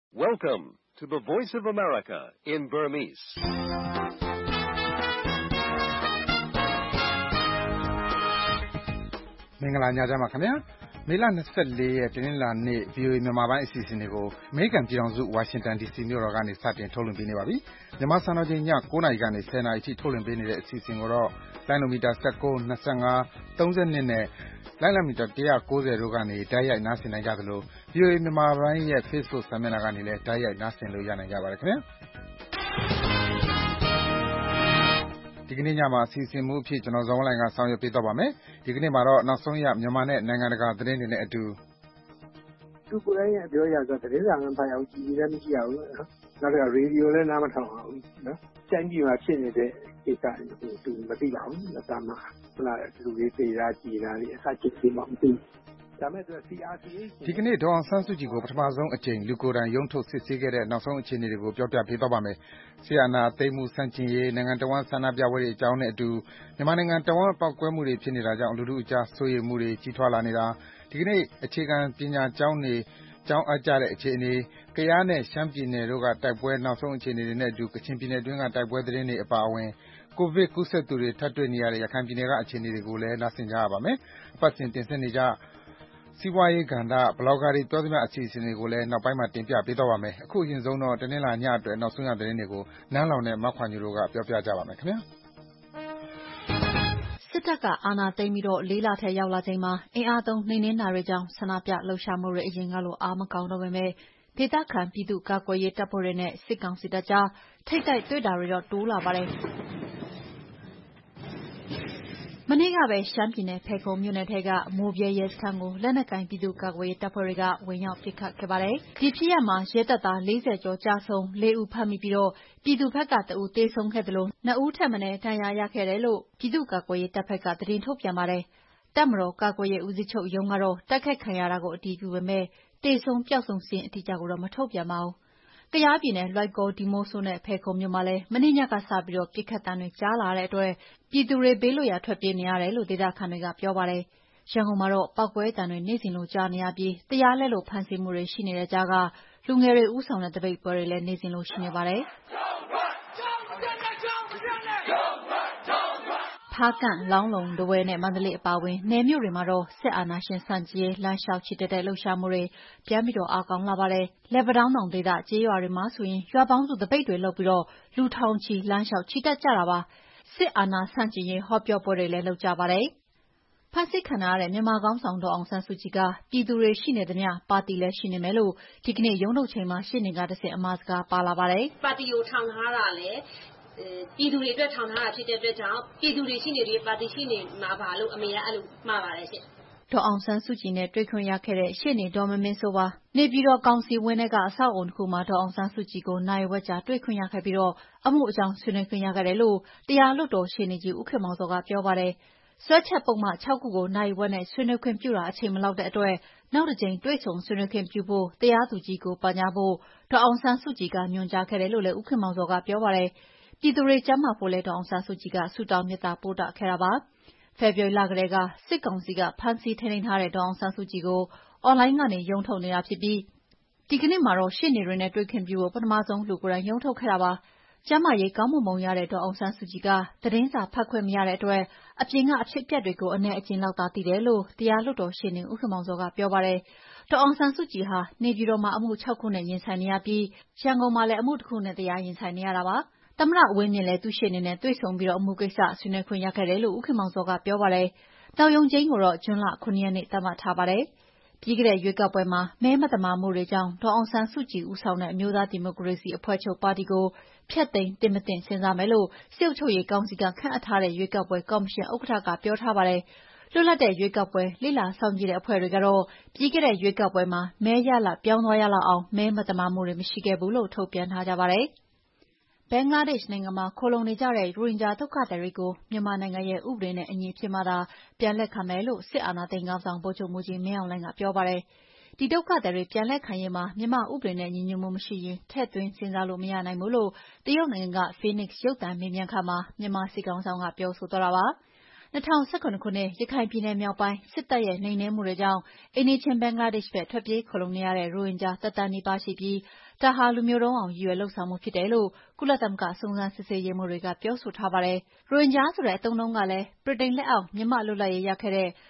Welcome to the Voice of America in Burmese. ။မင်္ဂလာညချမ်းပါခင်ဗျာ။မေလ24ရက်တင်းလာနေ့ VOA မြန်မာပိုင်းအစီအစဉ်တွေကိုအမေရိကန်ပြည်ထောင်စုဝါရှင်တန် DC မြို့တော်ကနေစတင်ထုတ်လွှင့်ပေးနေပါပြီ။မြန်မာစံတော်ချိန်ည9:00နာရီကနေ10:00နာရီအထိထုတ်လွှင့်ပေးနေတဲ့အစီအစဉ်ကိုတော့လိုင်းနိုမီတာ19, 25, 32နဲ့လိုင်းနိုမီတာ190တို့ကနေတိုက်ရိုက်နားဆင်နိုင်ကြသလို VOA မြန်မာပိုင်းရဲ့ Facebook စာမျက်နှာကနေလည်းတိုက်ရိုက်နားဆင်လို့ရနိုင်ကြပါတယ်ခင်ဗျာ။ဒီကနေ့ညမှာအစီအစဉ်မှုအဖြစ်ကျွန်တော်ဇော်ဝင်းလှိုင်ကဆောင်ရွက်ပေးသွားပါမယ်။ဒီကနေ့မှာတော့နောက်ဆုံးရမြန်မာနဲ့နိုင်ငံတကာသတင်းတွေနဲ့အတူသူကိုယ်တိုင်ရဲ့ပြောရဆိုသတင်းစာကဖတ်အောင်ကြည့်လည်းမရှိရဘူးနော်။နောက်တော့ရေဒီယိုလည်းနားမထောင်အောင်နော်။စံကြီးမှာဖြစ်နေတဲ့ကိစ္စတွေကိုသူမသိပါဘူး။ဒါမှဟုတ်လားလူတွေသိတာကြည်တာလေအစချစ်သေးမှမသိဘူး။ဒါမဲ့သူ CRPH ဒီကနေ့ဒေါ်အောင်ဆန်းစုကြည်ကိုပထမဆုံးအကြိမ်လူကိုယ်တိုင်ရုံးထုတ်စစ်ဆေးခဲ့တဲ့နောက်ဆုံးအခြေအနေတွေကိုပြောပြပေးသွားပါမယ်။ဆီယနာသိမ်းမှုစန့်ကျင်ရေးနိုင်ငံတော်ဝန်ဆန္ဒပြပွဲတွေအကြောင်းနဲ့အတူမြန်မာနိုင်ငံတော်ဝန်ပောက်ကွဲမှုတွေဖြစ်နေတာကြောင့်လူထုအကြားစိုးရိမ်မှုတွေကြီးထွားလာနေတာဒီကနေ့အခြေခံပညာကျောင်းတွေကျောင်းအပ်ကြတဲ့အခြေအနေကယားနဲ့ရှမ်းပြည်နယ်တို့ကတိုက်ပွဲနောက်ဆုံးအခြေအနေတွေနဲ့အတူကချင်ပြည်နယ်တွင်းကတိုက်ပွဲသတင်းတွေအပါအဝင်ကိုဗစ်ကူးစက်သူတွေထပ်တွေ့နေရတဲ့ရခိုင်ပြည်နယ်ကအခြေအနေတွေကိုလည်းနားဆင်ကြရပါမယ်။အပတ်စဉ်တင်ဆက်နေကြစီးပွားရေးကဏ္ဍဘလော့ဂါတွေပြောသမျှအစီအစဉ်တွေကိုလည်းနောက်ပိုင်းမှာတင်ပြပေးသွားပါမယ်။အခုအရင်ဆုံးတော့တနင်္လာညအတွက်နောက်ဆုံးရသတင်းတွေကိုနန်းလောင်နဲ့မခွာညိုတို့ကပြောပြကြပါမယ်ခင်ဗျာ။စစ်တပ်ကအာဏာသိမ်းပြီး4လထက်ရောက်လာချိန်မှာအင်အားသုံးနှိမ်နင်းတာတွေကြောင့်ဆန္ဒပြလှုပ်ရှားမှုတွေအရင်ကလိုအားမကောင်းတော့ပေမဲ့ဒေသခံပြည်သူ့ကာကွယ်ရေးတပ်ဖွဲ့တွေနဲ့စစ်ကောင်စီတပ်ကြားထိပ်တိုက်တွေ့တာတွေတော့တိုးလာပါတယ်။မနေ့ကပဲရှမ်းပြည်နယ်ဖယ်ခုံမြို့နယ်ထဲကမိုးဗြဲရဲစခန်းကိုလက်နက်ကိုင်ပြည်သူ့ကာကွယ်ရေးတပ်ဖွဲ့တွေကဝင်ရောက်ပစ်ခတ်ခဲ့ပါတယ်။ဒီဖြစ်ရပ်မှာရဲတပ်သား40ကျော်ကြာဆုံး4ဦးဖမ်းမိပြီးပြည်သူ့ဘက်က1ဦးသေဆုံးခဲ့တယ်လို့2ဦးထက်မနည်းဒဏ်ရာရခဲ့တယ်လို့ပြည်သူ့ကာကွယ်ရေးတပ်ဖက်ကသတင်းထုတ်ပြန်ပါတယ်။တပ်မတော်ကာကွယ်ရေးဦးစီးချုပ်ရုံးကတော့တိုက်ခိုက်ခံရတာကိုအတည်ပြုပေမဲ့သေဆုံးပျောက်ဆုံးစာရင်းအတိအကျကိုတော့မထုတ်ပြန်ပါဘူး။ကယားပြည်နယ်လွိုင်ကော်ဒီမိုးဆိုးနဲ့ဖယ်ခုံမြို့မှာလည်းမနေ့ညကစပြီးပစ်ခတ်သံတွေကြားလာတဲ့အတွက်ပြည်သူတွေဘေးလွတ်ရာထွက်ပြေးနေရတယ်လို့ဒေသခံတွေကပြောပါတယ်။ရန်ကုန်မှာတော့ပောက်ကွဲသံတွေနေ့စဉ်လိုကြားနေရပြီးတရားလက်လို့ဖမ်းဆီးမှုတွေရှိနေတဲ့ကြားကလူငယ်တွေဦးဆောင်တဲ့တပိတ်ပွဲတွေလည်းနေ့စဉ်လိုရှိနေပါတယ်။ဖားကန့်လောင်းလုံတဝဲနဲ့မန္တလေးအပါအဝင်နယ်မြို့တွေမှာတော့စစ်အာဏာရှင်ဆန့်ကျင်ရေးလမ်းလျှောက်ချီတက်တဲ့လှုပ်ရှားမှုတွေပြန်ပြီးအားကောင်းလာပါတယ်။လက်ပတောင်းတောင်ဒေသကျေးရွာတွေမှာဆိုရင်ရွာပေါင်းစုတပိတ်တွေလုပ်ပြီးလူထောင်ချီလမ်းလျှောက်ချီတက်ကြတာပါ။စစ်အာဏာဆန့်ကျင်ရေးဟောပြောပွဲတွေလည်းလုပ်ကြပါတယ်။ဖမ်းဆီးခံရတဲ့မြန်မာခေါင်းဆောင်ဒေါ်အောင်ဆန်းစုကြည်ကပြည်သူတွေရှိနေသမျှပါတီလည်းရှိနေမယ်လို့ဒီကနေ့ရုံးထုတ်ချိန်မှာရှင်းနေကတဆင့်အမှားစကားပါလာပါတယ်။ပါတီကိုထောင်ထားတာလေပြည်သူတွေအတွက်ထောင်ထားတာဖြစ်တဲ့အတွက်ကြောင့်ပြည်သူတွေရှိနေပြီးပါတီရှိနေမှာပါလို့အမေကအဲ့လိုမှားပါတယ်ရှင်။ဒေါ်အောင်ဆန်းစုကြည်နဲ့တွေ့ခွင့်ရခဲ့တဲ့ရှေ့နေဒေါ်မင်းမင်းစိုးပါနေပြည်တော်ကောင်စီဝင်းထဲကအဆောက်အုံတစ်ခုမှာဒေါ်အောင်ဆန်းစုကြည်ကိုနိုင်ဝက်ကြာတွေ့ခွင့်ရခဲ့ပြီးအမှုအကြောင်းဆွေးနွေးခွင့်ရခဲ့တယ်လို့တရားလွှတ်တော်ရှေ့နေကြီးဦးခင်မောင်စောကပြောပါတယ်။ဆွဲချက်ပုံမှန်6ခုကိုနိုင်ဝက်နဲ့ဆွေးနွေးခွင့်ပြုတာအချိန်မလောက်တဲ့အတွက်နောက်တစ်ကြိမ်တွေ့ဆုံဆွေးနွေးခွင့်ပြုဖို့တရားသူကြီးကိုပန်ကြားဖို့ဒေါ်အောင်ဆန်းစုကြည်ကညွှန်ကြားခဲ့တယ်လို့လည်းဦးခင်မောင်စောကပြောပါတယ်။ပြည်သူတွေကျန်းမာဖို့လဲဒေါ်အောင်ဆန်းစုကြည်ကဆုတောင်းမေတ္တာပို့တခဲ့တာပါ။ဖေဖော်ဝါရီလကတည်းကစစ်ကောင်စီကဖမ်းဆီးထိန်းသိမ်းထားတဲ့ဒေါ်အောင်ဆန်းစုကြည်ကိုအွန်လိုင်းကနေရုံးထုတ်နေတာဖြစ်ပြီးဒီကနေ့မှာတော့ရှေ့နေတွေနဲ့တွေ့ခွင့်ပြုဖို့ပထမဆုံးလူကိုယ်တိုင်ရုံးထုတ်ခဲ့တာပါ။ကျန်းမာရေးကောင်းမွန်ရတဲ့ဒေါ်အောင်ဆန်းစုကြည်ကသတင်းစာဖတ်ခွင့်မရတဲ့အတွက်အပြင်ကအဖြစ်အပျက်တွေကိုအနည်းအကျဉ်းလောက်သာသိတယ်လို့တရားလွှတ်တော်ရှေ့နေဦးခင်မောင်စောကပြောပါတယ်။ဒေါ်အောင်ဆန်းစုကြည်ဟာနေပြည်တော်မှာအမှု6ခုနဲ့ရင်ဆိုင်နေရပြီးရန်ကုန်မှာလည်းအမှုတစ်ခုနဲ့တရားရင်ဆိုင်နေရတာပါ။သမ္မတဦးဝင်းမြင့်လည်းသူ့ရှေ့နေနဲ့တွေ့ဆုံပြီးအမှုကိစ္စဆွေးနွေးခွင့်ရခဲ့တယ်လို့ဦးခင်မောင်စောကပြောပါတယ်။နောက်ရုံးချိန်းကိုတော့ဇွန်လ9ရက်နေ့သတ်မှတ်ထားပါတယ်။ပြီးခဲ့တဲ့ရွေးကောက်ပွဲမှာမဲမသမာမှုတွေကြောင့်ဒေါ်အောင်ဆန်းစုကြည်ဦးဆောင်တဲ့အမျိုးသားဒီမိုကရေစီအဖွဲ့ချုပ်ပါတီကိုဖျက်သိမ်းတင်မတင်စဉ်းစားမယ်လို့စစ်အုပ်ချုပ်ရေးကောင်စီကခန့်အပ်ထားတဲ့ရွေးကောက်ပွဲကော်မရှင်ဥက္ကဋ္ဌကပြောထားပါတယ်။လွတ်လပ်တဲ့ရွေးကောက်ပွဲလေ့လာစောင့်ကြည့်တဲ့အဖွဲ့တွေကတော့ပြီးခဲ့တဲ့ရွေးကောက်ပွဲမှာမဲရလဒ်ပြောင်းသွားရလောက်အောင်မဲမသမာမှုတွေမရှိခဲ့ဘူးလို့ထုတ်ပြန်ထားကြပါတယ်။ဘင်္ဂလားဒေ့ရှ်နိုင်ငံမှာခိုလှုံနေကြတဲ့ရိုဟင်ဂျာဒုက္ခသည်တွေကိုမြန်မာနိုင်ငံရဲ့ဥပဒေနဲ့အညီဖြစ်မှသာပြန်လက်ခံမယ်လို့စစ်အာဏာသိမ်းခေါင်းဆောင်ဗိုလ်ချုပ်မှူးကြီးမင်းအောင်လှိုင်ကပြောပါတယ်။ဒီဒုက္ခသည်တွေပြန်လက်ခံရေးမှာမြန်မာဥပဒေနဲ့ညီညွတ်မှုမရှိရင်ထည့်သွင်းစဉ်းစားလို့မရနိုင်ဘူးလို့တရုတ်နိုင်ငံက Phoenix ရုပ်သံမေးမြန်းခန်းမှာမြန်မာစစ်ကောင်ဆောင်ကပြောဆိုသွားတာပါ။ 2019 ခုနှစ်ရခိုင်ပြည်နယ်မြောက်ပိုင်းစစ်တပ်ရဲ့နှိမ်နင်းမှုတွေကြောင့်အိမ်နီးချင်းဘင်္ဂလားဒေ့ရှ်ဘက်ထွက်ပြေးခိုလှုံနေရတဲ့ရိုဟင်ဂျာ1 သန်းနီးပါးရှိပြီးဒါဟာလူမျိုးတုံးအောင်ရည်ရွယ်လုပ်ဆောင်မှုဖြစ်တယ်လို့ကုလသမဂ္ဂစုံစမ်းစစ်ဆေးရေးမှူးတွေကပြောဆိုထားပါတယ်။ရိုဟင်ဂျာဆိုတဲ့အသုံးအနှုန်းကလည်းဗြိတိန်လက်အောက်မြန်မာလွတ်လပ်ရေးရခဲ့တဲ့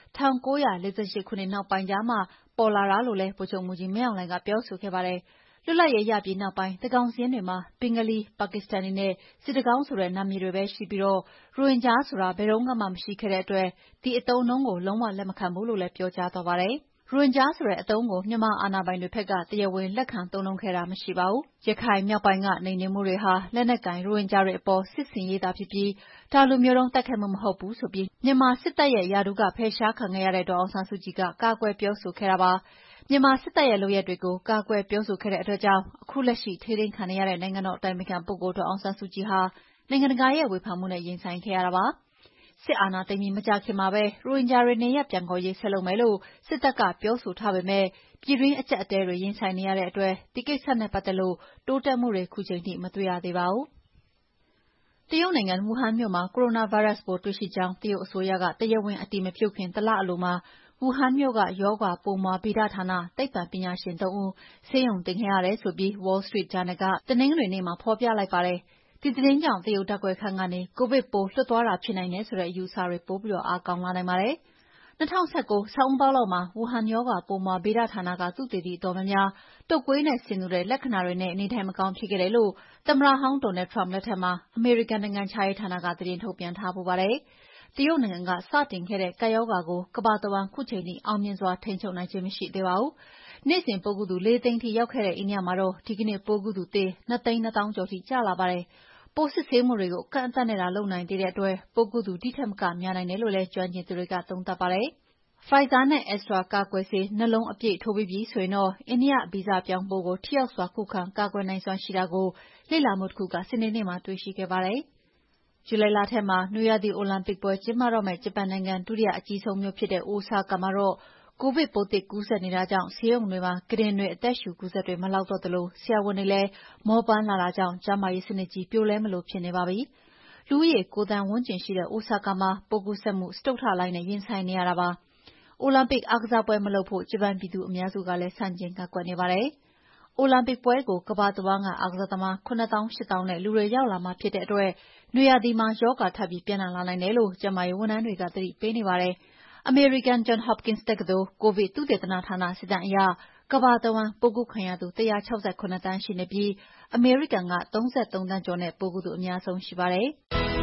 1948ခုနှစ်နောက်ပိုင်းကျမှပေါ်လာတာလို့လည်းဗိုလ်ချုပ်မှူးကြီးမင်းအောင်လှိုင်ကပြောဆိုခဲ့ပါတယ်။လွတ်လပ်ရေးရပြီးနောက်ပိုင်းသန်းခေါင်စာရင်းတွေမှာဘင်္ဂလီ၊ပါကစ္စတန်နီနဲ့စစ်တကောင်းဆိုတဲ့နာမည်တွေပဲရှိပြီးရိုဟင်ဂျာဆိုတာဘယ်တုန်းကမှမရှိခဲ့တဲ့အတွက်ဒီအသုံးအနှုန်းကိုလုံးဝလက်မခံဘူးလို့လည်းပြောကြားသွားပါတယ်။ရိုဟင်ဂျာဆိုတဲ့အသုံးကိုမြန်မာအာဏာပိုင်တွေဘက်ကတရားဝင်လက်ခံသုံးနှုန်းခဲ့တာမရှိပါဘူး။ရခိုင်မြောက်ပိုင်းကနှိမ်နင်းမှုတွေဟာလက်နက်ကိုင်ရိုဟင်ဂျာတွေအပေါ်စစ်ဆင်ရေးသာဖြစ်ပြီးဒါလူမျိုးတုံးတိုက်ခိုက်မှုမဟုတ်ဘူးဆိုပြီးမြန်မာစစ်တပ်ရဲ့ရာထူးကဖယ်ရှားခံခဲ့ရတဲ့ဒေါ်အောင်ဆန်းစုကြည်ကကာကွယ်ပြောဆိုခဲ့တာပါ။မြန်မာစစ်တပ်ရဲ့လုပ်ရပ်တွေကိုကာကွယ်ပြောဆိုခဲ့တဲ့အတွက်ကြောင့်အခုလက်ရှိထိန်းသိမ်းခံနေရတဲ့နိုင်ငံတော်အတိုင်ပင်ခံပုဂ္ဂိုလ်ဒေါ်အောင်ဆန်းစုကြည်ဟာနိုင်ငံတကာရဲ့ဝေဖန်မှုနဲ့ရင်ဆိုင်ခဲ့ရတာပါ။စစ်အာဏာသိမ်းပြီးမကြာခင်မှာပဲရိုဟင်ဂျာတွေနေရပ်ပြန်ခေါ်ရေးဆက်လုပ်မယ်လို့စစ်တပ်ကပြောဆိုထားပေမဲ့ပြည်တွင်းအကျပ်အတည်းတွေရင်ဆိုင်နေရတဲ့အတွက်ဒီကိစ္စနဲ့ပတ်သက်လို့တိုးတက်မှုတွေခုချိန်ထိမတွေ့ရသေးပါဘူး။တရုတ်နိုင်ငံဝူဟန်မြို့မှာကိုရိုနာဗိုင်းရပ်စ်ပိုးတွေ့ရှိကြောင်းတရုတ်အစိုးရကတရားဝင်အတည်မပြုခင်တလအလိုမှာဝူဟန်မြို့ကရောဂါပိုးမွှားဗေဒဌာနသိပ္ပံပညာရှင်3 ဦးဆေးရုံတင်ခဲ့ရတယ်ဆိုပြီး Wall Street Journal ကတနင်္ဂနွေနေ့မှာဖော်ပြလိုက်ပါတယ်။ဒီသတင်းကြောင့်တရုတ်ဓာတ်ခွဲခန်းကနေကိုဗစ်ပိုးလွတ်သွားတာဖြစ်နိုင်တယ်ဆိုတဲ့အယူအဆတွေပိုပြီးအားကောင်းလာနိုင်ပါတယ်။2019ဆောင်းဦးပေါက်လောက်မှာဝူဟန်ရောဂါပိုးမွှားဗေဒဌာနကသုတေသီအတော်များများတုပ်ကွေးနဲ့ဆင်တူတဲ့လက္ခဏာတွေနဲ့နေထိုင်မကောင်းဖြစ်ခဲ့တယ်လို့သမ္မတဟောင်းဒေါ်နယ်ထရမ့်လက်ထက်မှာအမေရိကန်နိုင်ငံခြားရေးဌာနကသတင်းထုတ်ပြန်ထားပူပါတယ်။တရုတ်နိုင်ငံကစတင်ခဲ့တဲ့ကပ်ရောဂါကိုကမ္ဘာတဝန်းခုချိန်ထိအောင်မြင်စွာထိန်းချုပ်နိုင်ခြင်းမရှိသေးပါဘူး။နေ့စဉ်ပိုးကူးသူ4 သိန်းထိရောက်ခဲ့တဲ့အိန္ဒိယမှာတော့ဒီကနေ့ပိုးကူးသူသေ2 သိန်း2 သောင်းကျော်ထိကျလာပါတယ်။ပိုးစစ်ဆေးမှုတွေကိုအကန့်အသတ်နဲ့သာလုပ်နိုင်သေးတဲ့အတွက်ပိုးကူးသူဒီထက်မကများနိုင်တယ်လို့လည်းကျွမ်းကျင်သူတွေကသုံးသပ်ပါတယ်။ Pfizer နဲ့ Astra ကာကွယ်ဆေး2 လုံးအပြည့်ထိုးပြီးပြီဆိုရင်တော့အိန္ဒိယဗီဇပြောင်းပိုးကိုထိရောက်စွာခုခံကာကွယ်နိုင်စွမ်းရှိတာကိုလေ့လာမှုတစ်ခုကစနေနေ့မှာတွေ့ရှိခဲ့ပါတယ်။ဇူလိုင်လထဲမှာနွေရာသီအိုလံပစ်ပွဲကျင်းပတော့မယ့်ဂျပန်နိုင်ငံဒုတိယအကြီးဆုံးမြို့ဖြစ်တဲ့အိုဆာကာမှာတော့ကိုဗစ်ပိုးသစ်ကူးစက်နေတာကြောင့်ဆေးရုံတွေမှာကုတင်တွေအသက်ရှူကူးစက်တွေမလောက်တော့သလိုဆရာဝန်တွေလည်းမောပန်းလာတာကြောင့်ကျန်းမာရေးစနစ်ကြီးပြိုလဲမလို့ဖြစ်နေပါပြီ။လူဦးရေ9 သန်းဝန်းကျင်ရှိတဲ့အိုဆာကာမှာပိုးကူးစက်မှုစတုတ္ထလှိုင်းနဲ့ရင်ဆိုင်နေရတာပါ။အိုလံပစ်အားကစားပွဲမလုပ်ဖို့ဂျပန်ပြည်သူအများစုကလည်းဆန့်ကျင်ကန့်ကွက်နေပါတယ်။အိုလံပစ်ပွဲကိုကမ္ဘာတဝန်းကအားကစားသမား7 သောင်း 8 သောင်းနဲ့လူတွေရောက်လာမှာဖြစ်တဲ့အတွက်နွေရာသီမှာရောဂါထပ်ပြီးပြန့်နှံ့လာနိုင်တယ်လို့ကျန်းမာရေးဝန်ထမ်းတွေကသတိပေးနေပါတယ်။အမေရိကန် Johns Hopkins တက္ကသိုလ်ကိုဗစ်သုတေသနဌာနစစ်တမ်းအရကမ္ဘာတဝန်းပိုးကူးခံရသူ167 သန်းရှိနေပြီးအမေရိကန်က33 သန်းကျော်နဲ့ပိုးကူးသူအများဆုံးရှိပါတယ်။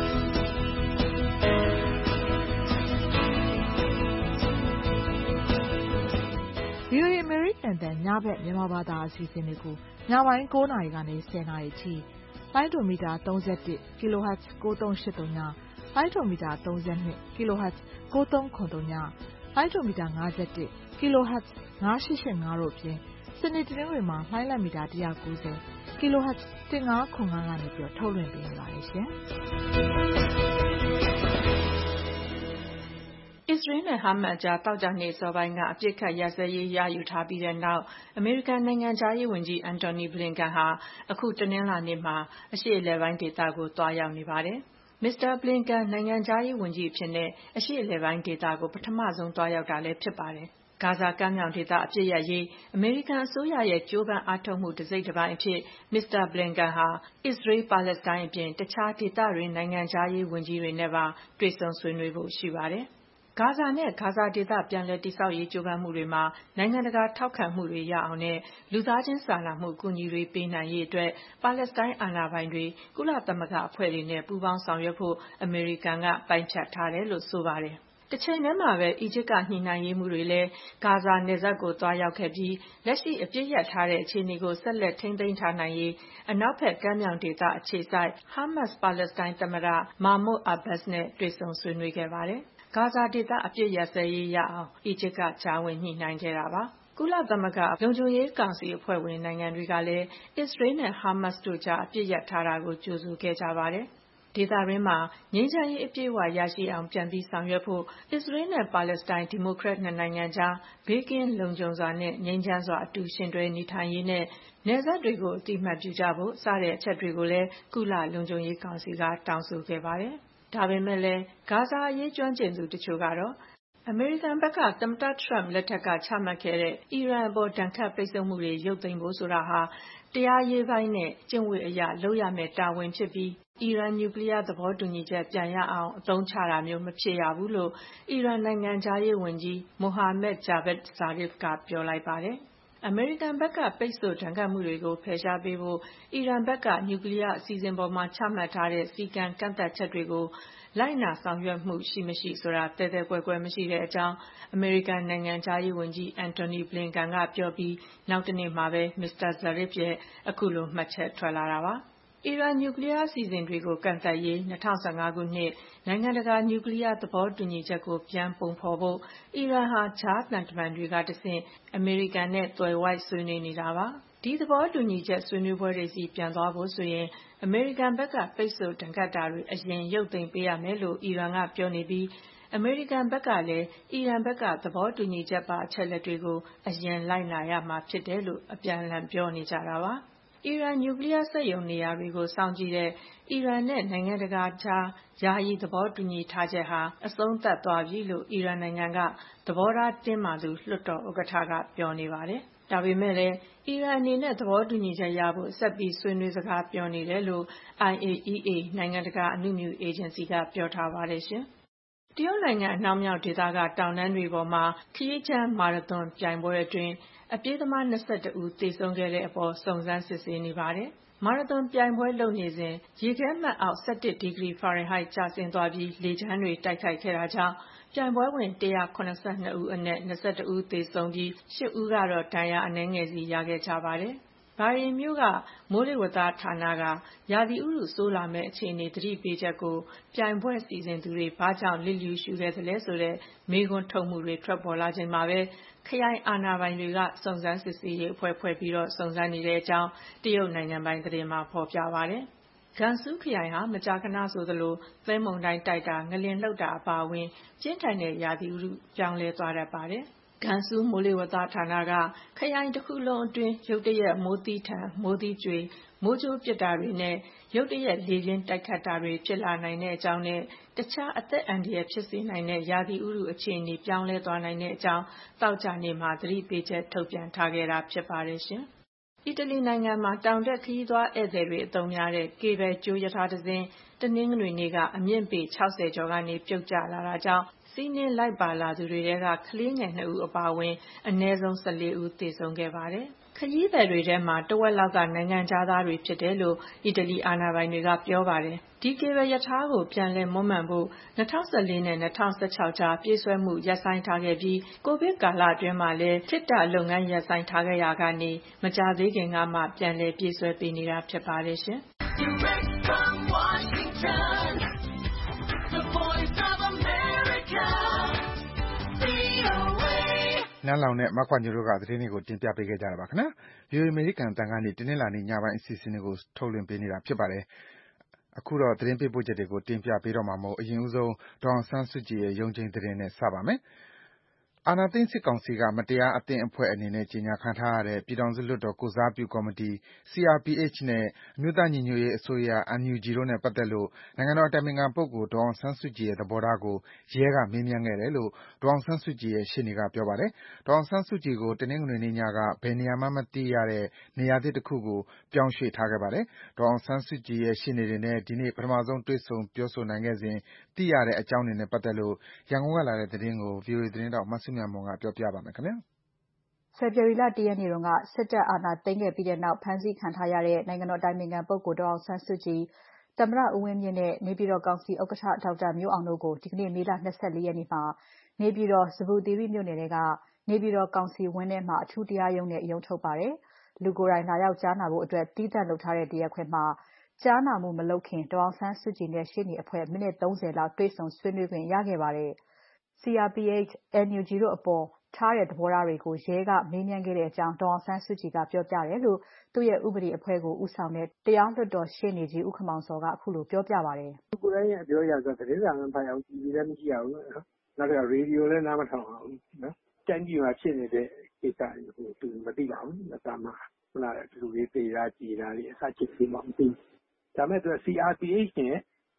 VOA အမေရိကန်အသံညဘက်မြန်မာဘာသာအစီအစဉ်တွေကိုညပိုင်း9 နာရီကနေ10 နာရီထိလိုင်းဒိုမီတာ31 kHz 9383ညလိုင်းဒိုမီတာ32 kHz 9393ညလိုင်းဒိုမီတာ51 kHz 9885တို့ဖြင့်စနေတနင်္ဂနွေမှာလိုင်းလက်မီတာ190 kHz 1505ကနေပြီးထုတ်လွှင့်ပေးနေပါတယ်ရှင်။အစ္စရေးနဲ့ဟာမတ်ကြားသောကြာနေ့စောပိုင်းကအပြစ်ခတ်ရပ်စဲရေးရယူထားပြီးတဲ့နောက်အမေရိကန်နိုင်ငံခြားရေးဝန်ကြီးအန်တိုနီဘလင်ကန်ဟာအခုတနင်္လာနေ့မှာအရှေ့အလယ်ပိုင်းဒေသကိုသွားရောက်နေပါတယ်။မစ္စတာဘလင်ကန်နိုင်ငံခြားရေးဝန်ကြီးအဖြစ်နဲ့အရှေ့အလယ်ပိုင်းဒေသကိုပထမဆုံးသွားရောက်တာလည်းဖြစ်ပါတယ်။ဂါဇာကမ်းမြောင်ဒေသအပြစ်ရရေးအမေရိကန်အစိုးရရဲ့ကြိုးပမ်းအားထုတ်မှုတစ်စိတ်တစ်ပိုင်းအဖြစ်မစ္စတာဘလင်ကန်ဟာအစ္စရေးပါလက်စတိုင်းအပြင်တခြားဒေသတွေနိုင်ငံခြားရေးဝန်ကြီးတွေနဲ့ပါတွေ့ဆုံဆွေးနွေးဖို့ရှိပါတယ်။ဂါဇာနဲ့ဂါဇာဒေသပြန်လည်တည်ဆောက်ရေးကြိုးပမ်းမှုတွေမှာနိုင်ငံတကာထောက်ခံမှုတွေရအောင်နဲ့လူသားချင်းစာနာမှုအကူအညီတွေပေးနိုင်ရေးအတွက်ပါလက်စတိုင်းအာဏာပိုင်တွေကုလသမဂ္ဂအဖွဲ့တွေနဲ့ပူးပေါင်းဆောင်ရွက်ဖို့အမေရိကန်ကပိုင်းဖြတ်ထားတယ်လို့ဆိုပါတယ်။တစ်ချိန်တည်းမှာပဲအီဂျစ်ကညှိနှိုင်းရေးမှူးတွေလည်းဂါဇာနယ်စပ်ကိုသွားရောက်ခဲ့ပြီးလက်ရှိအပြစ်ရထားတဲ့အခြေအနေကိုဆက်လက်ထိန်းသိမ်းထားနိုင်ရေးအနောက်ဘက်ကမ်းမြောင်ဒေသအခြေစိုက်ဟာမတ်စ်ပါလက်စတိုင်းသမ္မတမာမွတ်အာဘတ်စ်နဲ့တွေ့ဆုံဆွေးနွေးခဲ့ပါတယ်။ဂါဇာဒေသအပြစ်ရပ်စဲရေးရအောင်အီဂျစ်ကကြားဝင်ညှိနှိုင်းခဲ့တာပါ။ကုလသမဂ္ဂလုံခြုံရေးကောင်စီအဖွဲ့ဝင်နိုင်ငံတွေကလည်းအစ္စရေးနဲ့ဟာမတ်စ်တို့ကြားအပြစ်ရပ်ထားတာကိုကြိုဆိုခဲ့ကြပါတယ်။ဒေသတွင်းမှာငြိမ်းချမ်းရေးအပြည့်အဝရရှိအောင်ပြန်ပြီးဆောင်ရွက်ဖို့အစ္စရေးနဲ့ပါလက်စတိုင်းဒီမိုကရက်နှစ်နိုင်ငံကြားဘေးကင်းလုံခြုံစွာနဲ့ငြိမ်းချမ်းစွာအတူရှင်တွဲနေထိုင်ရေးနဲ့နယ်စပ်တွေကိုအတိအမှတ်ပြုကြဖို့စတဲ့အချက်တွေကိုလည်းကုလလုံခြုံရေးကောင်စီကတောင်းဆိုခဲ့ပါတယ်။ဒါပေမဲ့လည်းဂါဇာအရေးကျွမ်းကျင်သူတချို့ကတော့အမေရိကန်ဘက်ကသမ္မတထရမ့်လက်ထက်ကချမှတ်ခဲ့တဲ့အီရန်အပေါ်ဒဏ်ခတ်ပိတ်ဆို့မှုတွေရုပ်သိမ်းဖို့ဆိုတာဟာတရားရေးပိုင်းနဲ့ကျင့်ဝတ်အရလုပ်ရမယ့်တာဝန်ဖြစ်ပြီးအီရန်နျူကလ িয়ার သဘောတူညီချက်ပြန်ရအောင်အသုံးချတာမျိုးမဖြစ်ရဘူးလို့အီရန်နိုင်ငံခြားရေးဝန်ကြီး Mohammad Javad Zarif ကပြောလိုက်ပါတယ်။အမေရိကန်ဘက်ကပိတ်ဆို့ဒဏ်ခတ်မှုတွေကိုဖယ်ရှားပေးဖို့အီရန်ဘက်ကနျူကလ িয়ার အစီအစဉ်ပေါ်မှာချမှတ်ထားတဲ့စည်းကမ်းကန့်သတ်ချက်တွေကိုလိုက်နာဆောင်ရွက်မှုရှိမရှိဆိုတာသဲသဲကွဲကွဲမရှိတဲ့အကြောင်းအမေရိကန်နိုင်ငံခြားရေးဝန်ကြီး Antony Blinken ကပြောပြီးနောက်တနေ့မှာပဲ Mr. Zarif ရဲ့အခုလိုမှတ်ချက်ထွက်လာတာပါ။အီရန်နျူကလ িয়ার အစီအစဉ်တွေကိုကန့်သတ်ရေး2015ခုနှစ်နိုင်ငံတကာနျူကလ িয়ার သဘောတူညီချက်ကိုပြန်ပုံဖော်ဖို့အီရန်ဟာဂျားသံတမန်တွေကတဆင့်အမေရိကန်နဲ့သွယ်ဝိုက်ဆွေးနွေးနေတာပါ။ဒီသဘောတူညီချက်ဆွေးနွေးပွဲတွေစီပြန်သွားဖို့ဆိုရင်အမေရိကန်ဘက်ကပိတ်ဆို့ဒဏ်ခတ်တာတွေအရင်ရုပ်သိမ်းပေးရမယ်လို့အီရန်ကပြောနေပြီးအမေရိကန်ဘက်ကလည်းအီရန်ဘက်ကသဘောတူညီချက်ပါအချက်လက်တွေကိုအရင်လိုက်နာရမှာဖြစ်တယ်လို့အပြန်အလှန်ပြောနေကြတာပါ။အီရန်နျူကလ িয়ার စက်ရုံနေရာတွေကိုစောင့်ကြည့်တဲ့အီရန်နဲ့နိုင်ငံတကာကြားယာယီသဘောတူညီထားချက်ဟာအဆုံးသတ်သွားပြီလို့အီရန်နိုင်ငံကသဘောထားတင်းမာသူလွှတ်တော်ဥက္ကဋ္ဌကပြောနေပါတယ်။ဒါပေမဲ့လည်းအီရန်အနေနဲ့သဘောတူညီချက်ရဖို့ဆက်ပြီးဆွေးနွေးစကားပြောနေတယ်လို့ IAEA နိုင်ငံတကာအဏုမြူအေဂျင်စီကပြောထားပါတယ်ရှင်။တရုတ်နိုင်ငံအနောက်မြောက်ဒေသကတောင်တန်းတွေပေါ်မှာခရီးချမ်းမာရသွန်ပြိုင်ပွဲအတွင်းအပြေးသမား21ဦးသေဆုံးခဲ့တဲ့အပေါ်စုံစမ်းစစ်ဆေးနေပါတယ်။မာရသွန်ပြိုင်ပွဲလုပ်နေစဉ်ရေခဲမှတ်အောက်17ဒီဂရီဖာရင်ဟိုက်ကျဆင်းသွားပြီးလေကြမ်းတွေတိုက်ခိုက်ခဲ့တာကြောင့်ပြိုင်ပွဲဝင်182ဦးအနက်21ဦးသေဆုံးပြီး8ဦးကတော့ဒဏ်ရာအနည်းငယ်စီရခဲ့ကြပါတယ်။ဘာရင်မြို့ကမိုးလေဝသဌာနကရာသီဥတုဆိုးလာမယ့်အခြေအနေသတိပေးချက်ကိုပြိုင်ပွဲစီစဉ်သူတွေဘာကြောင့်လစ်လျူရှုခဲ့သလဲဆိုတဲ့မေးခွန်းထုတ်မှုတွေထွက်ပေါ်လာချိန်မှာပဲခရိုင်အာဏာပိုင်တွေကစုံစမ်းစစ်ဆေးရေးအဖွဲ့ဖွဲ့ပြီးစုံစမ်းနေတဲ့အကြောင်းတရုတ်နိုင်ငံပိုင်သတင်းမှာဖော်ပြပါတယ်။ဂန်ဆူးခရိုင်ဟာမကြာခဏဆိုသလိုသဲမုန်တိုင်းတိုက်တာငလျင်လှုပ်တာအပါအဝင်ပြင်းထန်တဲ့ရာသီဥတုပြောင်းလဲသွားတတ်ပါတယ်။ဂန်ဆူးမိုးလေဝသဌာနကခရိုင်တစ်ခုလုံးအတွင်းရုတ်တရက်မိုးသီးထန်မိုးသီးကြွေမိုးကြိုးပစ်တာတွေနဲ့ရုတ်တရက်လေပြင်းတိုက်ခတ်တာတွေဖြစ်လာနိုင်တဲ့အကြောင်းနဲ့တခြားအသက်အန္တရာယ်ဖြစ်စေနိုင်တဲ့ရာသီဥတုအခြေအနေပြောင်းလဲသွားနိုင်တဲ့အကြောင်းသောကြာနေ့မှာသတိပေးချက်ထုတ်ပြန်ထားခဲ့တာဖြစ်ပါတယ်ရှင်။အီတလီနိုင်ငံမှာတောင်တက်ခရီးသွားဧည့်သည်တွေအသုံးများတဲ့ကေဘယ်ကျိုးရထားတစ်စင်းတနင်္ဂနွေနေ့ကအမြင့်ပေ60ကျော်ကနေပြုတ်ကျလာတာကြောင့်စီးနင်းလိုက်ပါလာသူတွေထဲကကလေးငယ်2ဦးအပါအဝင်အနည်းဆုံး14ဦးသေဆုံးခဲ့ပါတယ်။ခရီးသည်တွေထဲမှာတဝက်လောက်ကနိုင်ငံခြားသားတွေဖြစ်တယ်လို့အီတလီအာဏာပိုင်တွေကပြောပါတယ်။ဒီကေဘယ်ရထားကိုပြန်လည်မွမ်းမံဖို့2014နဲ့2016ကြားပြေးဆွဲမှုရပ်ဆိုင်းထားခဲ့ပြီးကိုဗစ်ကာလအတွင်းမှာလည်းခေတ္တလုပ်ငန်းရပ်ဆိုင်းထားခဲ့ရာကနေမကြာသေးခင်ကမှပြန်လည်ပြေးဆွဲပေးနေတာဖြစ်ပါတယ်ရှင်။နန်းလောင်နဲ့မခွာညိုတို့ကသတင်းတွေကိုတင်ပြပေးခဲ့ကြတာပါခင်ဗျာ။ VOA အမေရိကန်အသံကနေတနင်္လာနေ့ညပိုင်းအစီအစဉ်တွေကိုထုတ်လွှင့်ပေးနေတာဖြစ်ပါတယ်။အခုတော့သတင်းပေးပို့ချက်တွေကိုတင်ပြပေးတော့မှာမို့အရင်ဦးဆုံးဒေါ်အောင်ဆန်းစုကြည်ရဲ့ရုံးချိန်သတင်းနဲ့စပါမယ်။အာဏာသိမ်းစစ်ကောင်စီကမတရားအသင်းအဖွဲ့အနေနဲ့ကြေညာခံထားရတဲ့ပြည်ထောင်စုလွှတ်တော်ကိုယ်စားပြုကော်မတီ CRPH နဲ့အမျိုးသားညီညွတ်ရေးအစိုးရ NUG တို့နဲ့ပတ်သက်လို့နိုင်ငံတော်အတိုင်ပင်ခံပုဂ္ဂိုလ်ဒေါ်အောင်ဆန်းစုကြည်ရဲ့သဘောထားကိုရဲကမေးမြန်းခဲ့တယ်လို့ဒေါ်အောင်ဆန်းစုကြည်ရဲ့ရှေ့နေကပြောပါတယ်။ဒေါ်အောင်ဆန်းစုကြည်ကိုတနင်္ဂနွေနေ့ညကဘယ်နေရာမှန်းမသိရတဲ့နေရာသစ်တခုကိုပြောင်းရွှေ့ထားခဲ့ပါတယ်။ဒေါ်အောင်ဆန်းစုကြည်ရဲ့ရှေ့နေတွေနဲ့ဒီနေ့ပထမဆုံးတွေ့ဆုံပြောဆိုနိုင်ခဲ့စဉ်သိရတဲ့အကြောင်းတွေနဲ့ပတ်သက်လို့ရန်ကုန်ကလာတဲ့သတင်းကို VOA သတင်းထောက်မစုမြတ်မွန်ကပြောပြပါမယ်ခင်ဗျာ။ဖေဖော်ဝါရီလ1ရက်နေ့ကစစ်တပ်အာဏာသိမ်းခဲ့ပြီးနောက်ဖမ်းဆီးခံထားရတဲ့နိုင်ငံတော်အတိုင်ပင်ခံပုဂ္ဂိုလ်ဒေါ်အောင်ဆန်းစုကြည်၊သမ္မတဦးဝင်းမြင့်နဲ့နေပြည်တော်ကောင်စီဥက္ကဋ္ဌဒေါက်တာမျိုးအောင်တို့ကိုဒီကနေ့မေလ24ရက်နေ့မှာနေပြည်တော်ဇမ္ဗူသီရိမြို့နယ်ထဲကနေပြည်တော်ကောင်စီဝင်းထဲမှာအထူးတရားရုံးနဲ့ရုံးထုတ်ပါတယ်။လူကိုယ်တိုင်လာရောက်ကြားနာဖို့အတွက်သီးသန့်လုပ်ထားတဲ့တရားခွင်မှာကြားနာမှုမလုပ်ခင်ဒေါ်အောင်ဆန်းစုကြည်နဲ့ရှေ့နေအဖွဲ့မိနစ်30လောက်တွေ့ဆုံဆွေးနွေးခွင့်ရခဲ့ပါတယ်။ CRPH, NUG တို့အပေါ်ထားတဲ့သဘောထားတွေကိုရဲကမေးမြန်းခဲ့တဲ့အကြောင်းဒေါ်အောင်ဆန်းစုကြည်ကပြောပြတယ်လို့သူ့ရဲ့ဥပဒေအဖွဲ့ကိုဦးဆောင်တဲ့တရားလွှတ်တော်ရှေ့နေကြီးဦးခင်မောင်စောကအခုလိုပြောပြပါတယ်။သူကိုယ်တိုင်ရဲ့အပြောအရဆိုသတင်းစာမှဖတ်ရအောင်ကြည့်လည်းမရှိရဘူးနော်။နောက်တစ်ခါရေဒီယိုလည်းနားမထောင်အောင်နော်။တိုင်းပြည်မှာဖြစ်နေတဲ့ကိစ္စတွေကိုသူမသိပါဘူး။ဒါမှဟုတ်လားလူတွေသေတာကြည်တာတွေအစချစ်ပြီးမှမသိ။ဒါမဲ့သူ CRPH နဲ့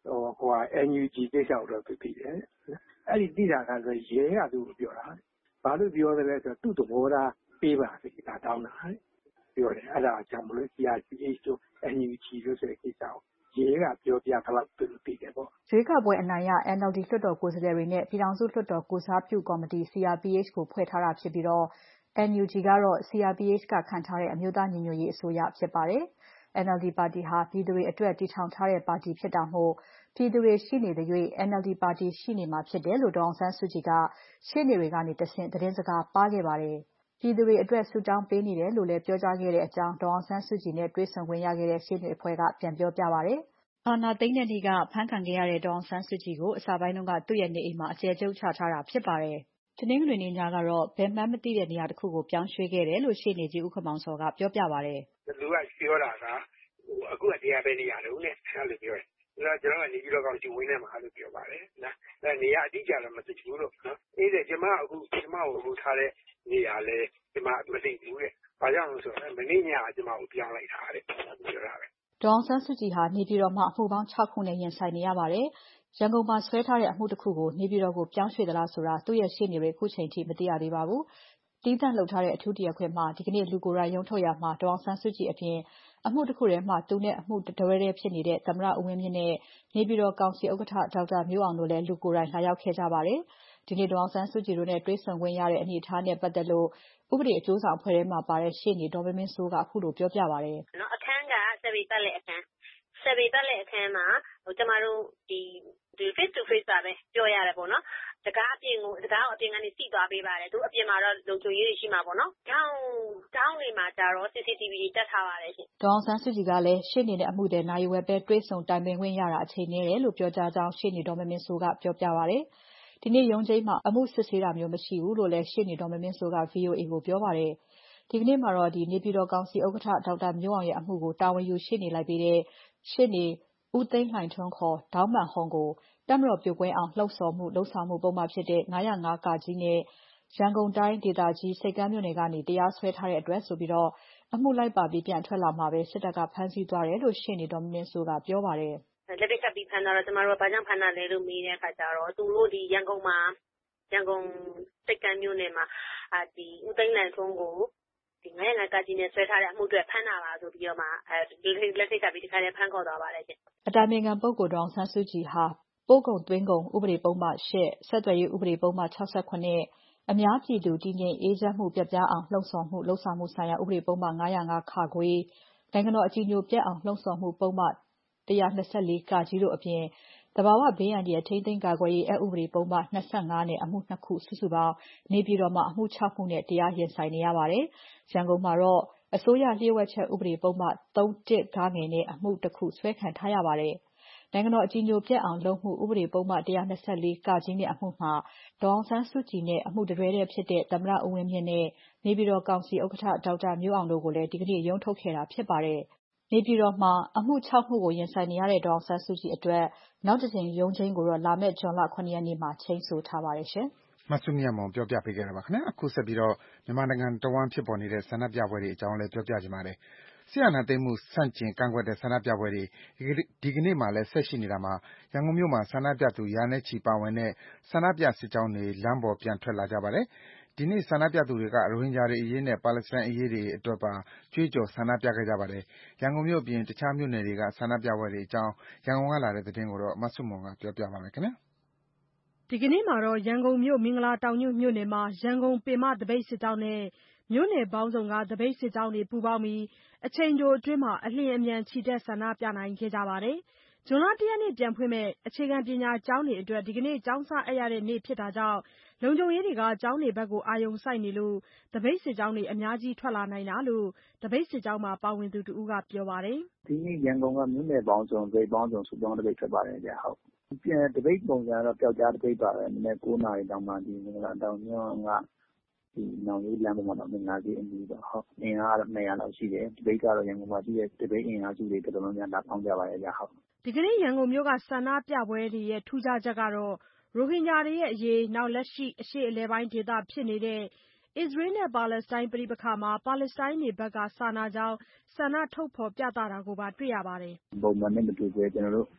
NUG ကိစ္စတော့သူသိတယ်အဲ့ဒီသိတာကဆိုရဲကသူ့ကိုပြောတာဘာလို့ပြောတယ်လဲဆိုတော့သူ့သဘောထားပေးပါစေဒါတောင်းတာပြောတယ်အဲ့ဒါကြောင့်မလို့ CRPH တို့ NUG တို့ဆိုတဲ့ကိစ္စကိုရဲကပြောပြတော့သူသိတယ်ပေါ့ရွေးကောက်ပွဲအနိုင်ရ NLD လွှတ်တော်ကိုယ်စားလှယ်တွေနဲ့ပြည်ထောင်စုလွှတ်တော်ကိုစားပြုကော်မတီ CRPH ကိုဖွဲ့ထားတာဖြစ်ပြီးတော့ NUG ကတော့ CRPH ကခန့်ထားတဲ့အမျိုးသားညီညွတ်ရေးအစိုးရဖြစ်ပါတယ်။ NLD ပါတီဟာပြည်သူတွေအတွက်တည်ထောင်ထားတဲ့ပါတီဖြစ်တာမို့ပြည်သူတွေရှိနေသရွေ့ NLD ပါတီရှိနေမှာဖြစ်တယ်လို့ဒေါ်အောင်ဆန်းစုကြည်ကရှေ့နေတွေကနေတဆင့်သတင်းစကားပါးခဲ့ပါတယ်။ပြည်သူတွေအတွက်ဆုတောင်းပေးနေတယ်လို့လည်းပြောကြားခဲ့တဲ့အကြောင်းဒေါ်အောင်ဆန်းစုကြည်နဲ့တွေ့ဆုံခွင့်ရခဲ့တဲ့ရှေ့နေအဖွဲ့ကပြန်ပြောပြပါတယ်။အာဏာသိမ်းတဲ့နေ့ကဖမ်းခံခဲ့ရတဲ့ဒေါ်အောင်ဆန်းစုကြည်ကိုအစပိုင်းကသူ့ရဲ့နေအိမ်မှာအကျယ်ချုပ်ချထားတာဖြစ်ပါတယ်။တနင်္ဂနွေနေ့ညကတော့ဘယ်မှန်းမသိတဲ့နေရာတစ်ခုကိုပြောင်းရွှေ့ခဲ့တယ်လို့ရှေ့နေကြီးဦးခင်မောင်စောကပြောပြပါတယ်။လူကပြောတာကအခုကတရားပဲနေရလို့နဲ့အဲ့လိုပြောတယ်။ကျွန်တော်ကနေပြီးတော့ကောင်းချီဝင်းထဲမှာလို့ပြောပါတယ်နော်။အဲ့နေရာအတိအကျတော့မသိဘူးလို့နော်။အေးတယ်ကျွန်မအခုကျွန်မကိုထားတဲ့နေရာလဲကျွန်မမသိဘူးတဲ့။ဘာကြောင့်လဲဆိုတော့မနေ့ညကကျွန်မကိုပြောင်းလိုက်တာတဲ့ပြောတာပဲ။ဒေါ်အောင်ဆန်းစုကြည်ဟာနေပြည်တော်မှာအမှုပေါင်း6ခုနဲ့ရင်ဆိုင်နေရပါတယ်။ရန်ကုန်မှာဆွဲထားတဲ့အမှုတစ်ခုကိုနေပြည်တော်ကိုပြောင်းရွှေ့သလားဆိုတာသူ့ရဲ့ရှေ့နေတွေအခုချိန်ထိမသိရသေးပါဘူး။တီးသန့်လုပ်ထားတဲ့အထူးတရားခွင်မှာဒီကနေ့လူကိုယ်တိုင်ရုံးထုတ်ရမှာဒေါ်အောင်ဆန်းစုကြည်အပြင်အမှုတစ်ခုထဲမှာသူနဲ့အမှုတဝဲထဲဖြစ်နေတဲ့သမ္မတဦးဝင်းမြင့်နဲ့နေပြည်တော်ကောင်စီဥက္ကဋ္ဌဒေါက်တာမျိုးအောင်တို့လည်းလူကိုယ်တိုင်လာရောက်ခဲ့ကြပါတယ်။ဒီနေ့ဒေါ်အောင်ဆန်းစုကြည်တို့နဲ့တွေ့ဆုံခွင့်ရတဲ့အနေအထားနဲ့ပတ်သက်လို့ဥပဒေအကျိုးဆောင်အဖွဲ့ထဲမှာပါတဲ့ရှေ့နေဒေါ်မင်းမင်းစိုးကအခုလိုပြောပြပါတယ်။နော်အခန်းက7ပတ်လက်အခန်း7ပတ်လက်အခန်းမှာကျမတို့ဒီ face to face ပါပဲပြောရတယ်ပေါ့နော်။တကားအပြင်ကနေစီးသွားပေးပါတယ်သူအပြင်မှာတော့လုံခြုံရေးရှိမှာပေါ့နော်။တောင်းနေမှာကြတော့ CCTV တက်ထားပါတယ်ရှင်။ဒေါ်အောင်ဆန်းစုကြည်ကလည်းရှေ့နေနဲ့အမှုတဲ့နိုင်ဝယ်ပဲတွေ့ဆုံတိုင်ပင်ခွင့်ရတာအချိန်နည်းတယ်လို့ပြောကြားကြောင်းရှေ့နေဒေါ်မင်းမင်းစိုးကပြောပြပါတယ်။ဒီနေ့ရုံးချိန်းမှာအမှုစစ်ဆေးတာမျိုးမရှိဘူးလို့လည်းရှေ့နေဒေါ်မင်းမင်းစိုးက VOA ကိုပြောပါတယ်။ဒီကနေ့မှာတော့နေပြည်တော်ကောင်စီဥက္ကဋ္ဌဒေါက်တာမျိုးအောင်ရဲ့အမှုကိုတာဝန်ယူရှေ့နေလိုက်ပေးတဲ့ရှေ့နေဦးသိန်းလှိုင်ထွန်းခေါ်ဒေါင်းမန်ဟုံးကိုတပ်မတော်ပြိုကွဲအောင်လှုံ့ဆော်မှုလုပ်ဆောင်မှုပုံမှန်ဖြစ်တဲ့905ကကြီးနဲ့ရန်ကုန်တိုင်းဒေသကြီးစိတ်ကမ်းမြို့နယ်ကနေတရားစွဲထားတဲ့အတွက်ဆိုပြီးအမှုလိုက်ပါပြီးပြန်ထွက်လာမှာပဲစစ်တပ်ကဖမ်းဆီးသွားတယ်လို့ရှေ့နေဒေါ်မင်းမင်းစိုးကပြောပါတယ်။လက်တစ်ချက်ပြီးဖမ်းတော့ကျမတို့ကဘာကြောင့်ဖမ်းတာလဲလို့မေးတဲ့အခါကျတော့သူတို့ဒီရန်ကုန်စိတ်ကမ်းမြို့နယ်မှာဒီဦးသိန်းလှိုင်ထွန်းကိုဒီ905ကကြီးနဲ့ဆွဲထားတဲ့အမှုတွေဖမ်းတာပါဆိုပြီးတော့မှလက်ထိပ်ကပြီးဒီခါလေးဖမ်းခေါ်သွားပါတယ်ရှင်။အတိုင်ပင်ခံပုဂ္ဂိုလ်ဒေါ်အောင်ဆန်းစုကြည်ဟာပို့ကုန်သွင်းကုန်ဥပဒေပုံမှန်8ဆက်သွယ်ရေးဥပဒေပုံမှန်68အများပြည်သူတည်ငြိမ်အေးချမ်းမှုပြပြအောင်လှုံ့ဆော်မှုလုပ်ဆောင်မှုဆိုင်ရာဥပဒေပုံမှန်905ခခွေနိုင်ငံတော်အကြီးအကျယ်ပြတ်အောင်လှုံ့ဆော်မှုပုံမှန်124ကကြီးတို့အပြင်တဘာဝဘေးအန္တရာယ်ထိန်းသိမ်းကာကွယ်ရေးအဥပဒေပုံမှန်25နဲ့အမှု2ခုစုစုပေါင်းနေပြည်တော်မှာအမှု6မှုနဲ့တရားရင်ဆိုင်နေရပါတယ်။ရန်ကုန်မှာတော့အစိုးရလျှို့ဝှက်ချက်ဥပဒေပုံမှန်31ဂငယ်နဲ့အမှု1ခုဆွဲခံထားရပါတယ်။နိုင်ငံတော်အကြီးအကျယ်ပြတ်အောင်လုပ်မှုဥပဒေပုံမှန်124ကကြီးနဲ့အမှုမှာဒေါ်အောင်ဆန်းစုကြည်နဲ့အမှုတတွဲတည်းဖြစ်တဲ့သမ္မတဦးဝင်းမြင့်နဲ့နေပြည်တော်ကောင်စီဥက္ကဋ္ဌဒေါက်တာမျိုးအောင်တို့ကိုလည်းဒီကနေ့ရုံးထုတ်ခဲ့တာဖြစ်ပါတယ်။နေပြည်တော်မှာအမှု6မှုကိုရင်ဆိုင်နေရတဲ့ဒေါ်အောင်ဆန်းစုကြည်အတွက်နောက်တစ်ကြိမ်ရုံးချိန်းကိုတော့လာမယ့်ဇွန်လ9ရက်နေ့မှာချိန်းဆိုထားပါတယ်ရှင်။မစုမြတ်မွန်ပြောပြပေးခဲ့တာပါခင်ဗျာ။အခုဆက်ပြီးတော့မြန်မာနိုင်ငံတဝန်းဖြစ်ပေါ်နေတဲ့ဆန္ဒပြပွဲတွေအကြောင်းလည်းပြောပြချင်ပါတယ်။ဆီယနာသိမ်းမှုဆန့်ကျင်ကန့်ကွက်တဲ့ဆန္ဒပြပွဲတွေဒီကနေ့မှလည်းဆက်ရှိနေတာမှာရန်ကုန်မြို့မှာဆန္ဒပြသူရာနဲ့ချီပါဝင်တဲ့ဆန္ဒပြစစ်ကြောင်းတွေလမ်းပေါ်ပြန်ထွက်လာကြပါတယ်။ဒီနေ့ဆန္ဒပြသူတွေကရိုဟင်ဂျာတွေအရေးနဲ့ပါလက်စတိုင်းအရေးတွေအတွက်ပါကြွေးကြော်ဆန္ဒပြခဲ့ကြပါတယ်။ရန်ကုန်မြို့အပြင်တခြားမြို့နယ်တွေကဆန္ဒပြပွဲတွေအကြောင်းရန်ကုန်ကလာတဲ့သတင်းကိုမဆုမွန်ကပြောပြပါမယ်ခင်ဗျာ။ဒီကနေ့မှာတော့ရန်ကုန်မြို့မင်္ဂလာတောင်ညွန့်မြို့နယ်မှာရန်ကုန်ပင်မသပိတ်စစ်ကြောင်းနဲ့မြို့နယ်ပေါင်းစုံကသပိတ်စစ်ကြောင်းတွေပူးပေါင်းပြီးအချိန်တိုအတွင်းအလျင်အမြန်ချီတက်ဆန္ဒပြနိုင်ခဲ့ကြပါတယ်။ဇွန်လ1ရက်နေ့ပြန်ဖွင့်မယ့်အခြေခံပညာကျောင်းတွေအတွက်ဒီကနေ့ကျောင်းစအပ်ရတဲ့နေ့ဖြစ်တာကြောင့်လုံခြုံရေးတွေကကျောင်းတွေဘက်ကိုအာရုံစိုက်နေလို့သပိတ်စစ်ကြောင်းတွေအများကြီးထွက်လာနိုင်တာလို့သပိတ်စစ်ကြောင်းမှာပါဝင်သူတဦးကပြောပါတယ်။ဒီနေ့ရန်ကုန်ကမြို့နယ်ပေါင်းစုံသပိတ်ပေါင်းစုံစုပေါင်းသပိတ်ထွက်ပါတယ်ဗျဟုတ်။ပြန်သပိတ်ပုံစံတော့ပျောက်ကြားသပိတ်ပါပဲ။မနေ့9နာရီတောင်မှဒီမင်္ဂလာတောင်ညွန့်ကဒီနောင်လေးလမ်းပေါ်မှာတော့မင်္ဂလာကြီးအနီးတော့ဟုတ်အင်အားကတော့200လောက်ရှိတယ်။သပိတ်ကတော့ရန်ကုန်မှာရှိတဲ့သပိတ်အင်အားစုတွေတော်တော်များများလာပေါင်းကြပါရဲ့ဗျဟုတ်။ဒီကနေ့ရန်ကုန်မြို့ကဆန္ဒပြပွဲတွေရဲ့ထူးခြားချက်ကတော့ရိုဟင်ဂျာတွေရဲ့အရေးနောက်လက်ရှိအရှေ့အလယ်ပိုင်းဒေသဖြစ်နေတဲ့အစ္စရေးနဲ့ပါလက်စတိုင်းပဋိပက္ခမှာပါလက်စတိုင်းတွေဘက်ကစာနာကြောင်းဆန္ဒထုတ်ဖော်ပြသတာကိုပါတွေ့ရပါတယ်။ပုံမှန်နဲ့မတူဘဲကျွန်တော်တို့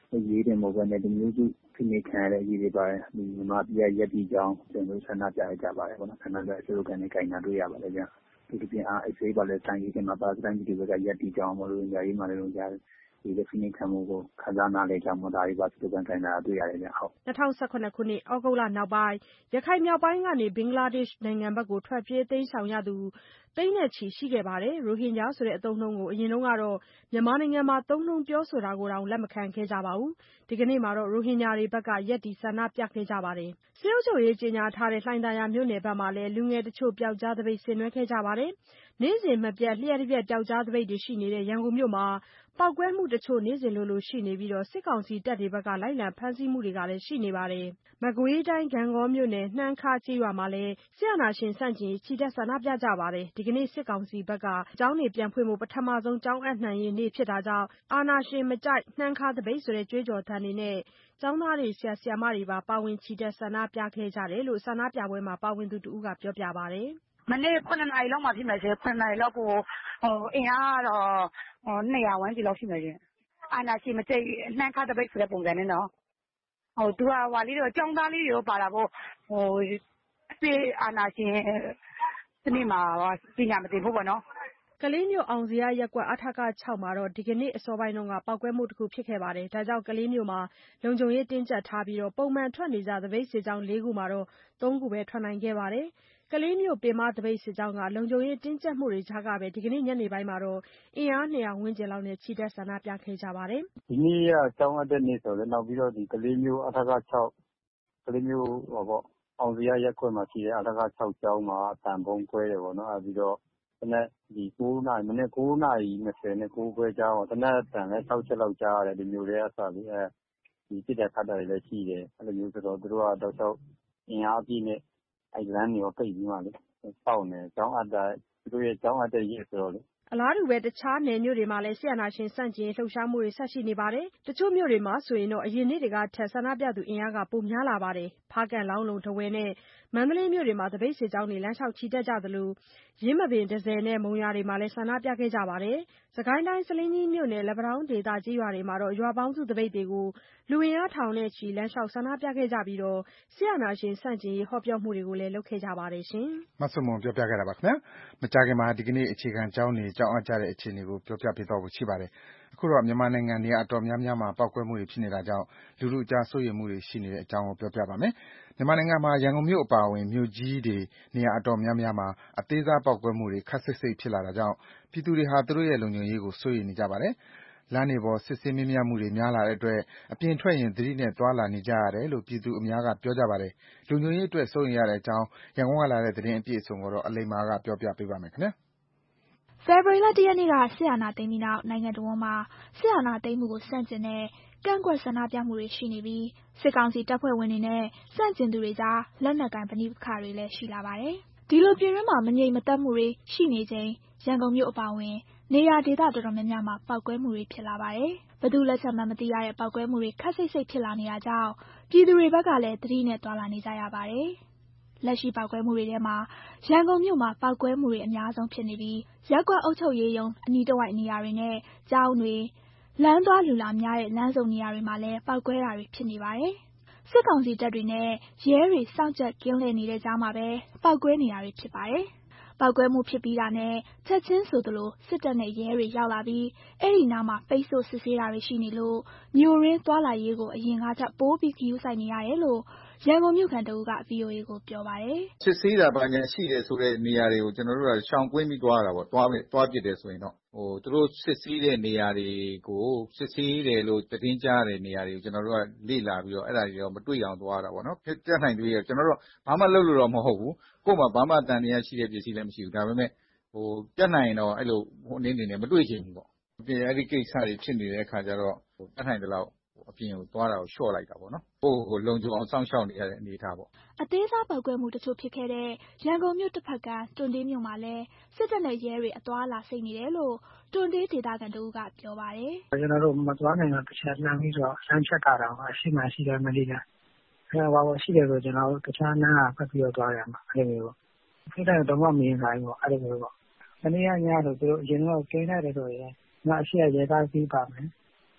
ရေးတင်မဟုတ်ဘဲနဲ့လူမျိုးစုဖိနှိပ်ခံရတဲ့အရေးတွေပါတယ်။မြန်မာပြည်ကရပ်တည်ကြောင်းဆန္ဒပြကြပါတယ်ပေါ့နော်။ဆန္ဒပြစလိုဂန်တွေကိုင်တာတွေ့ရပါတယ်ဗျ။အထူးသဖြင့်AFAပါလက်စတိုင်းရေးတင်မှာပါလက်စတိုင်းပြည်တွေကရပ်တည်ကြောင်းရိုဟင်ဂျာရေးမှာလည်းရိုဟင်ဂျာဒီဖိနှိပ်ခံမှုကိုခံစားနားလည်ကြောင်းဒါတွေပါစလိုဂန်ကိုင်တာတွေ့ရတယ်ဗျ။ဟုတ် 2017ခုနှစ်ဩဂုတ်လနောက်ပိုင်းရခိုင်မြောက်ပိုင်းကနေဘင်္ဂလားဒေ့ရှ်နိုင်ငံဘက်ကိုထွက်ပြေးတိမ်းရှောင်ရသူသိန်းနဲ့ချီရှိခဲ့ပါတယ်။ရိုဟင်ဂျာဆိုတဲ့အသုံးအနှုန်းကိုအရင်တုန်းကတော့မြန်မာနိုင်ငံမှာသုံးနှုန်းပြောဆိုတာကိုတောင်လက်မခံခဲ့ကြပါဘူး။ဒီကနေ့မှာတော့ရိုဟင်ဂျာတွေဘက်ကရပ်တည်ဆန္ဒပြခဲ့ကြပါတယ်။စစ်အုပ်ချုပ်ရေးကြေညာထားတဲ့လှိုင်သာယာမြို့နယ်ဘက်မှာလည်းလူငယ်တချို့ပျောက်ကြားသပိတ်ဆင်နွှဲခဲ့ကြပါတယ်။နေ့စဉ်မပြတ်လ ျှပ်တပြက်ပျောက်ကြားသပိတ်တွေရှိနေတဲ့ရန်ကုန်မြို့မှာပေါက်ကွဲမှုတချို့နေ့စဉ်လိုလိုရှိနေပြီးစစ်ကောင်စီတပ်တွေဘက်ကလိုက်လံဖမ်းဆီးမှုတွေကလည်းရှိနေပါတယ်။မကွေးတိုင်းဂန့်ဂေါမြို့နယ်နှမ်းခါးကျေးရွာမှာလည်းစစ်အာဏာရှင်ဆန့်ကျင်ရေးချီတက်ဆန္ဒပြကြပါတယ်။ဒီကနေ့စစ်ကောင်စီဘက်ကကျောင်းတွေပြန်ဖွင့်ဖို့ပထမဆုံးကျောင်းအပ်နှံရေးနေ့ဖြစ်တာကြောင့်အာဏာရှင်မကြိုက်နှမ်းခါးသပိတ်ဆိုတဲ့ကြွေးကြော်သံတွေနဲ့ကျောင်းသားတွေဆရာဆရာမတွေပါပါဝင်ချီတက်ဆန္ဒပြခဲ့ကြတယ်လို့ဆန္ဒပြပွဲမှာပါဝင်သူတဦးကပြောပြပါတယ်။မနေ့9 နာရီလောက်မှဖြစ်မယ်ရှင်9 နာရီလောက်ကိုအင်အားကတော့200 ဝန်းကျင်လောက်ရှိမယ်ရှင်အာဏာရှင်မကြိုက်နှမ်းခါးသပိတ်ဆိုတဲ့ပုံစံနဲ့နော်သူကကျောင်းသားလေးတွေရောပါတာပေါ့အစ်အာဏာရှင်စနစ်မှာပညာမသင်ဖို့ပေါ့နော်ကလေးမြို့အောင်ဇေယျရပ်ကွက်အထက6မှာတော့ဒီကနေ့အစောပိုင်းကပေါက်ကွဲမှုတစ်ခုဖြစ်ခဲ့ပါတယ်။ဒါကြောင့်ကလေးမြို့မှာလုံခြုံရေးတင်းကျပ်ထားပြီးပုံမှန်ထွက်နေကြသပိတ်စစ်ကြောင်း4ခုမှာတော့3ခုပဲထွက်နိုင်ခဲ့ပါတယ်။ကလေးမြို့ပင်မသပိတ်စစ်ကြောင်းကလုံခြုံရေးတင်းကျပ်မှုတွေကြားကပဲဒီကနေ့ညနေပိုင်းမှာတော့အင်အား200ဝန်းကျင်လောက်နဲ့ချီတက်ဆန္ဒပြခဲ့ကြပါတယ်။ဒီနေ့ကကျောင်းအပ်တဲ့နေ့ဆိုတော့နောက်ပြီးတော့ဒီကလေးမြို့အထက6ကလေးမြို့အောင်ဇေယျရပ်ကွက်မှာရှိတဲ့အထက6ကျောင်းမှာအတန်ပုံကွဲတယ်ပေါ့နော်။ပြီးတော့တနက်9 နာရီမနေ့9 နာရီ20နဲ့9ခွဲကြားတော့တနက်တန်လည်း6ချက်လောက်ကြားရတယ်ဒီမျိုးတွေကစပြီးဒီပြစ်တဲ့ခတ်တာတွေလည်းရှိတယ်အဲ့လိုမျိုးဆိုတော့သူတို့ကတော့တော့အင်အားပြည့်နဲ့အဲ့လမ်းတွေရောပိတ်ပြီးမှလေစောင့်နေကျောင်းအပ်တာသူတို့ရဲ့ကျောင်းအပ်တဲ့ရက်ဆိုတော့လေအလားတူပဲတခြားနယ်မြို့တွေမှာလည်းဆီယနာရှင်စန့်ကျင်လှုပ်ရှားမှုတွေဆက်ရှိနေပါတယ်။တချို့မြို့တွေမှာဆိုရင်တော့အရင်နေ့တွေကထက်ဆန္ဒပြသူအင်အားကပိုများလာပါတယ်။ဖားကန့်လောင်းလုံထားဝယ်နဲ့မန္တလေးမြို့တွေမှာတပိတ်စစ်ကြောင်းတွေလမ်းလျှောက်ချီတက်ကြသလိုရင်းမပင်တဇယ်နဲ့မုံရွာတွေမှာလည်းဆန္ဒပြခဲ့ကြပါတယ်။စကိုင်းတိုင်းဆားလင်းကြီးမြို့နယ်လက်ပံတောင်းဒေသကြီးရွာတွေမှာတော့ရွာပေါင်းစုတပိတ်တွေကိုလူအင်အားထောင်နဲ့ချီလမ်းလျှောက်ဆန္ဒပြခဲ့ကြပြီးဆီယနာရှင်စန့်ကျင်ရေးဟောပြောမှုတွေကိုလည်းလုပ်ခဲ့ကြပါတယ်ရှင်။မဆုမွန်ပြောပြခဲ့တာပါခင်ဗျာ။မကြာခင်မှာဒီကနေ့အခြေခံကျောင်းတွေကျောင်းအပ်ကြတဲ့အခြေအနေကိုပြောပြပေးသွားဖို့ရှိပါတယ်။အခုတော့မြန်မာနိုင်ငံနေရာအတော်များများမှာပေါက်ကွဲမှုတွေဖြစ်နေတာကြောင့်လူထုအကြားစိုးရိမ်မှုတွေရှိနေတဲ့အကြောင်းကိုပြောပြပါမယ်။မြန်မာနိုင်ငံမှာရန်ကုန်မြို့အပါအဝင်မြို့ကြီးတွေနေရာအတော်များများမှာအသေးစားပေါက်ကွဲမှုတွေခပ်စိတ်စိတ်ဖြစ်လာတာကြောင့်ပြည်သူတွေဟာသူတို့ရဲ့လုံခြုံရေးကိုစိုးရိမ်နေကြပါတယ်။လမ်းတွေပေါ်စစ်ဆေးမေးမြန်းမှုတွေများလာတဲ့အတွက်အပြင်ထွက်ရင်သတိနဲ့သွားလာနေကြရတယ်လို့ပြည်သူအများကပြောကြပါတယ်။လုံခြုံရေးအတွက်စိုးရိမ်ရတဲ့အကြောင်းရန်ကုန်ကလာတဲ့သတင်းအပြည့်အစုံကိုတော့အလိမ္မာကပြောပြပေးပါမယ်ခင်ဗျာ။ဖေဖော်ဝါရီလ 1 ရက်နေ့ကစစ်အာဏာသိမ်းပြီးနောက်နိုင်ငံတော်ဝန်မှာစစ်အာဏာသိမ်းမှုကိုဆန့်ကျင်တဲ့ကန့်ကွက်ဆန္ဒပြမှုတွေရှိနေပြီးစစ်ကောင်စီတပ်ဖွဲ့ဝင်တွေနဲ့ဆန့်ကျင်သူတွေကြားလက်နက်ကိုင်ပဋိပက္ခတွေလည်းရှိလာပါတယ်။ဒီလိုပြည်တွင်းမှာမငြိမ်မသက်မှုတွေရှိနေချိန်ရန်ကုန်မြို့အပါအဝင်နေရာဒေသတော်တော်များများမှာပေါက်ကွဲမှုတွေဖြစ်လာပါတယ်။ဘယ်သူလက်ချက်မှမသိရတဲ့ပေါက်ကွဲမှုတွေခပ်စိတ်စိတ်ဖြစ်လာနေတာကြောင့်ပြည်သူတွေဘက်ကလည်းသတိနဲ့သွားလာနေကြရပါတယ်။လက်ရှိပေါက်ကွဲမှုတွေထဲမှာရန်ကုန်မြို့မှာပေါက်ကွဲမှုတွေအများဆုံးဖြစ်နေပြီးရပ်ကွက်အုပ်ချုပ်ရေးရုံးအနီးတစ်ဝိုက်နေရာတွေနဲ့ကျောင်းတွေလမ်းသွားလူလာများတဲ့လမ်းစုံနေရာတွေမှာလည်းပေါက်ကွဲတာတွေဖြစ်နေပါတယ်။စစ်ကောင်စီတပ်တွေနဲ့ရဲတွေစောင့်ကြပ်ကင်းလှည့်နေတဲ့ကြားမှာပဲပေါက်ကွဲနေတာတွေဖြစ်ပါတယ်။ပေါက်ကွဲမှုဖြစ်ပြီးတာနဲ့ချက်ချင်းဆိုသလိုစစ်တပ်နဲ့ရဲတွေရောက်လာပြီးအဲ့ဒီနားမှာပိတ်ဆို့စစ်ဆေးတာတွေရှိနေလို့မြို့ရင်းသွားလာရေးကိုအရင်ကထပ်ပိုးပြီးခရီးဆိုင်နေရတယ်လို့ရန်ကုန်မြို့ခံတဦးက VOA ကိုပြောပါတယ်။စစ်ဆေးတာဘာညာရှိတယ်ဆိုတဲ့နေရာတွေကိုကျွန်တော်တို့ကရှောင်ကွင်းပြီးသွားတာပေါ့သွားပြစ်တယ်ဆိုရင်တော့သူတို့စစ်ဆေးတဲ့နေရာတွေကိုစစ်ဆေးတယ်လို့သတင်းကြားတဲ့နေရာတွေကိုကျွန်တော်တို့ကလေ့လာပြီးတော့အဲ့ဒါတွေတော့မတွေ့အောင်သွားတာပေါ့နော်ပြတ်နိုင်သေးတယ်ကျွန်တော်တို့ဘာမှလုပ်လို့တော့မဟုတ်ဘူးကို့မှာဘာမှတန်တရားရှိတဲ့ပစ္စည်းလည်းမရှိဘူးဒါပေမဲ့ပြတ်နိုင်တော့အဲ့လိုအနေနဲ့မတွေ့ချင်ဘူးပေါ့အဲ့ဒီကိစ္စတွေဖြစ်နေတဲ့အခါကျတော့ပြတ်နိုင်တယ်လို့အပြင်ကိုသွားတာကိုလျှော့လိုက်တာပေါ့နော်ကိုယ်လုံခြုံအောင်စောင့်ရှောက်နေရတဲ့အနေအထားပေါ့အသေးစားပေါက်ကွဲမှုတချို့ဖြစ်ခဲ့တဲ့ရန်ကုန်မြို့တစ်ဖက်ကတွန်တေးမြို့မှာလည်းစစ်တပ်နဲ့ရဲတွေအသွားအလာစိတ်နေတယ်လို့တွန်တေးဒေသခံတဦးကပြောပါတယ်ကျွန်တော်တို့မသွားနိုင်တော့တစ်ချက်လမ်းပြီးတော့လမ်းဖြတ်တာတော့အရှိမှရှိတယ်မလေးလားအဲ့ဘာလို့ရှိတယ်ဆိုကျွန်တော်တို့တခြားလမ်းကဖက်ပြီးတော့သွားရမှာအဲ့လိုမျိုးပေါ့ဖိတဲ့တော့မမြင်နိုင်ဘူးအဲ့လိုမျိုးပေါ့တနေ့ညတော့သူတို့အရင်တော့ကင်းလိုက်တယ်ဆိုရင်ငါအရှိရရဲသားပြီးပါမယ်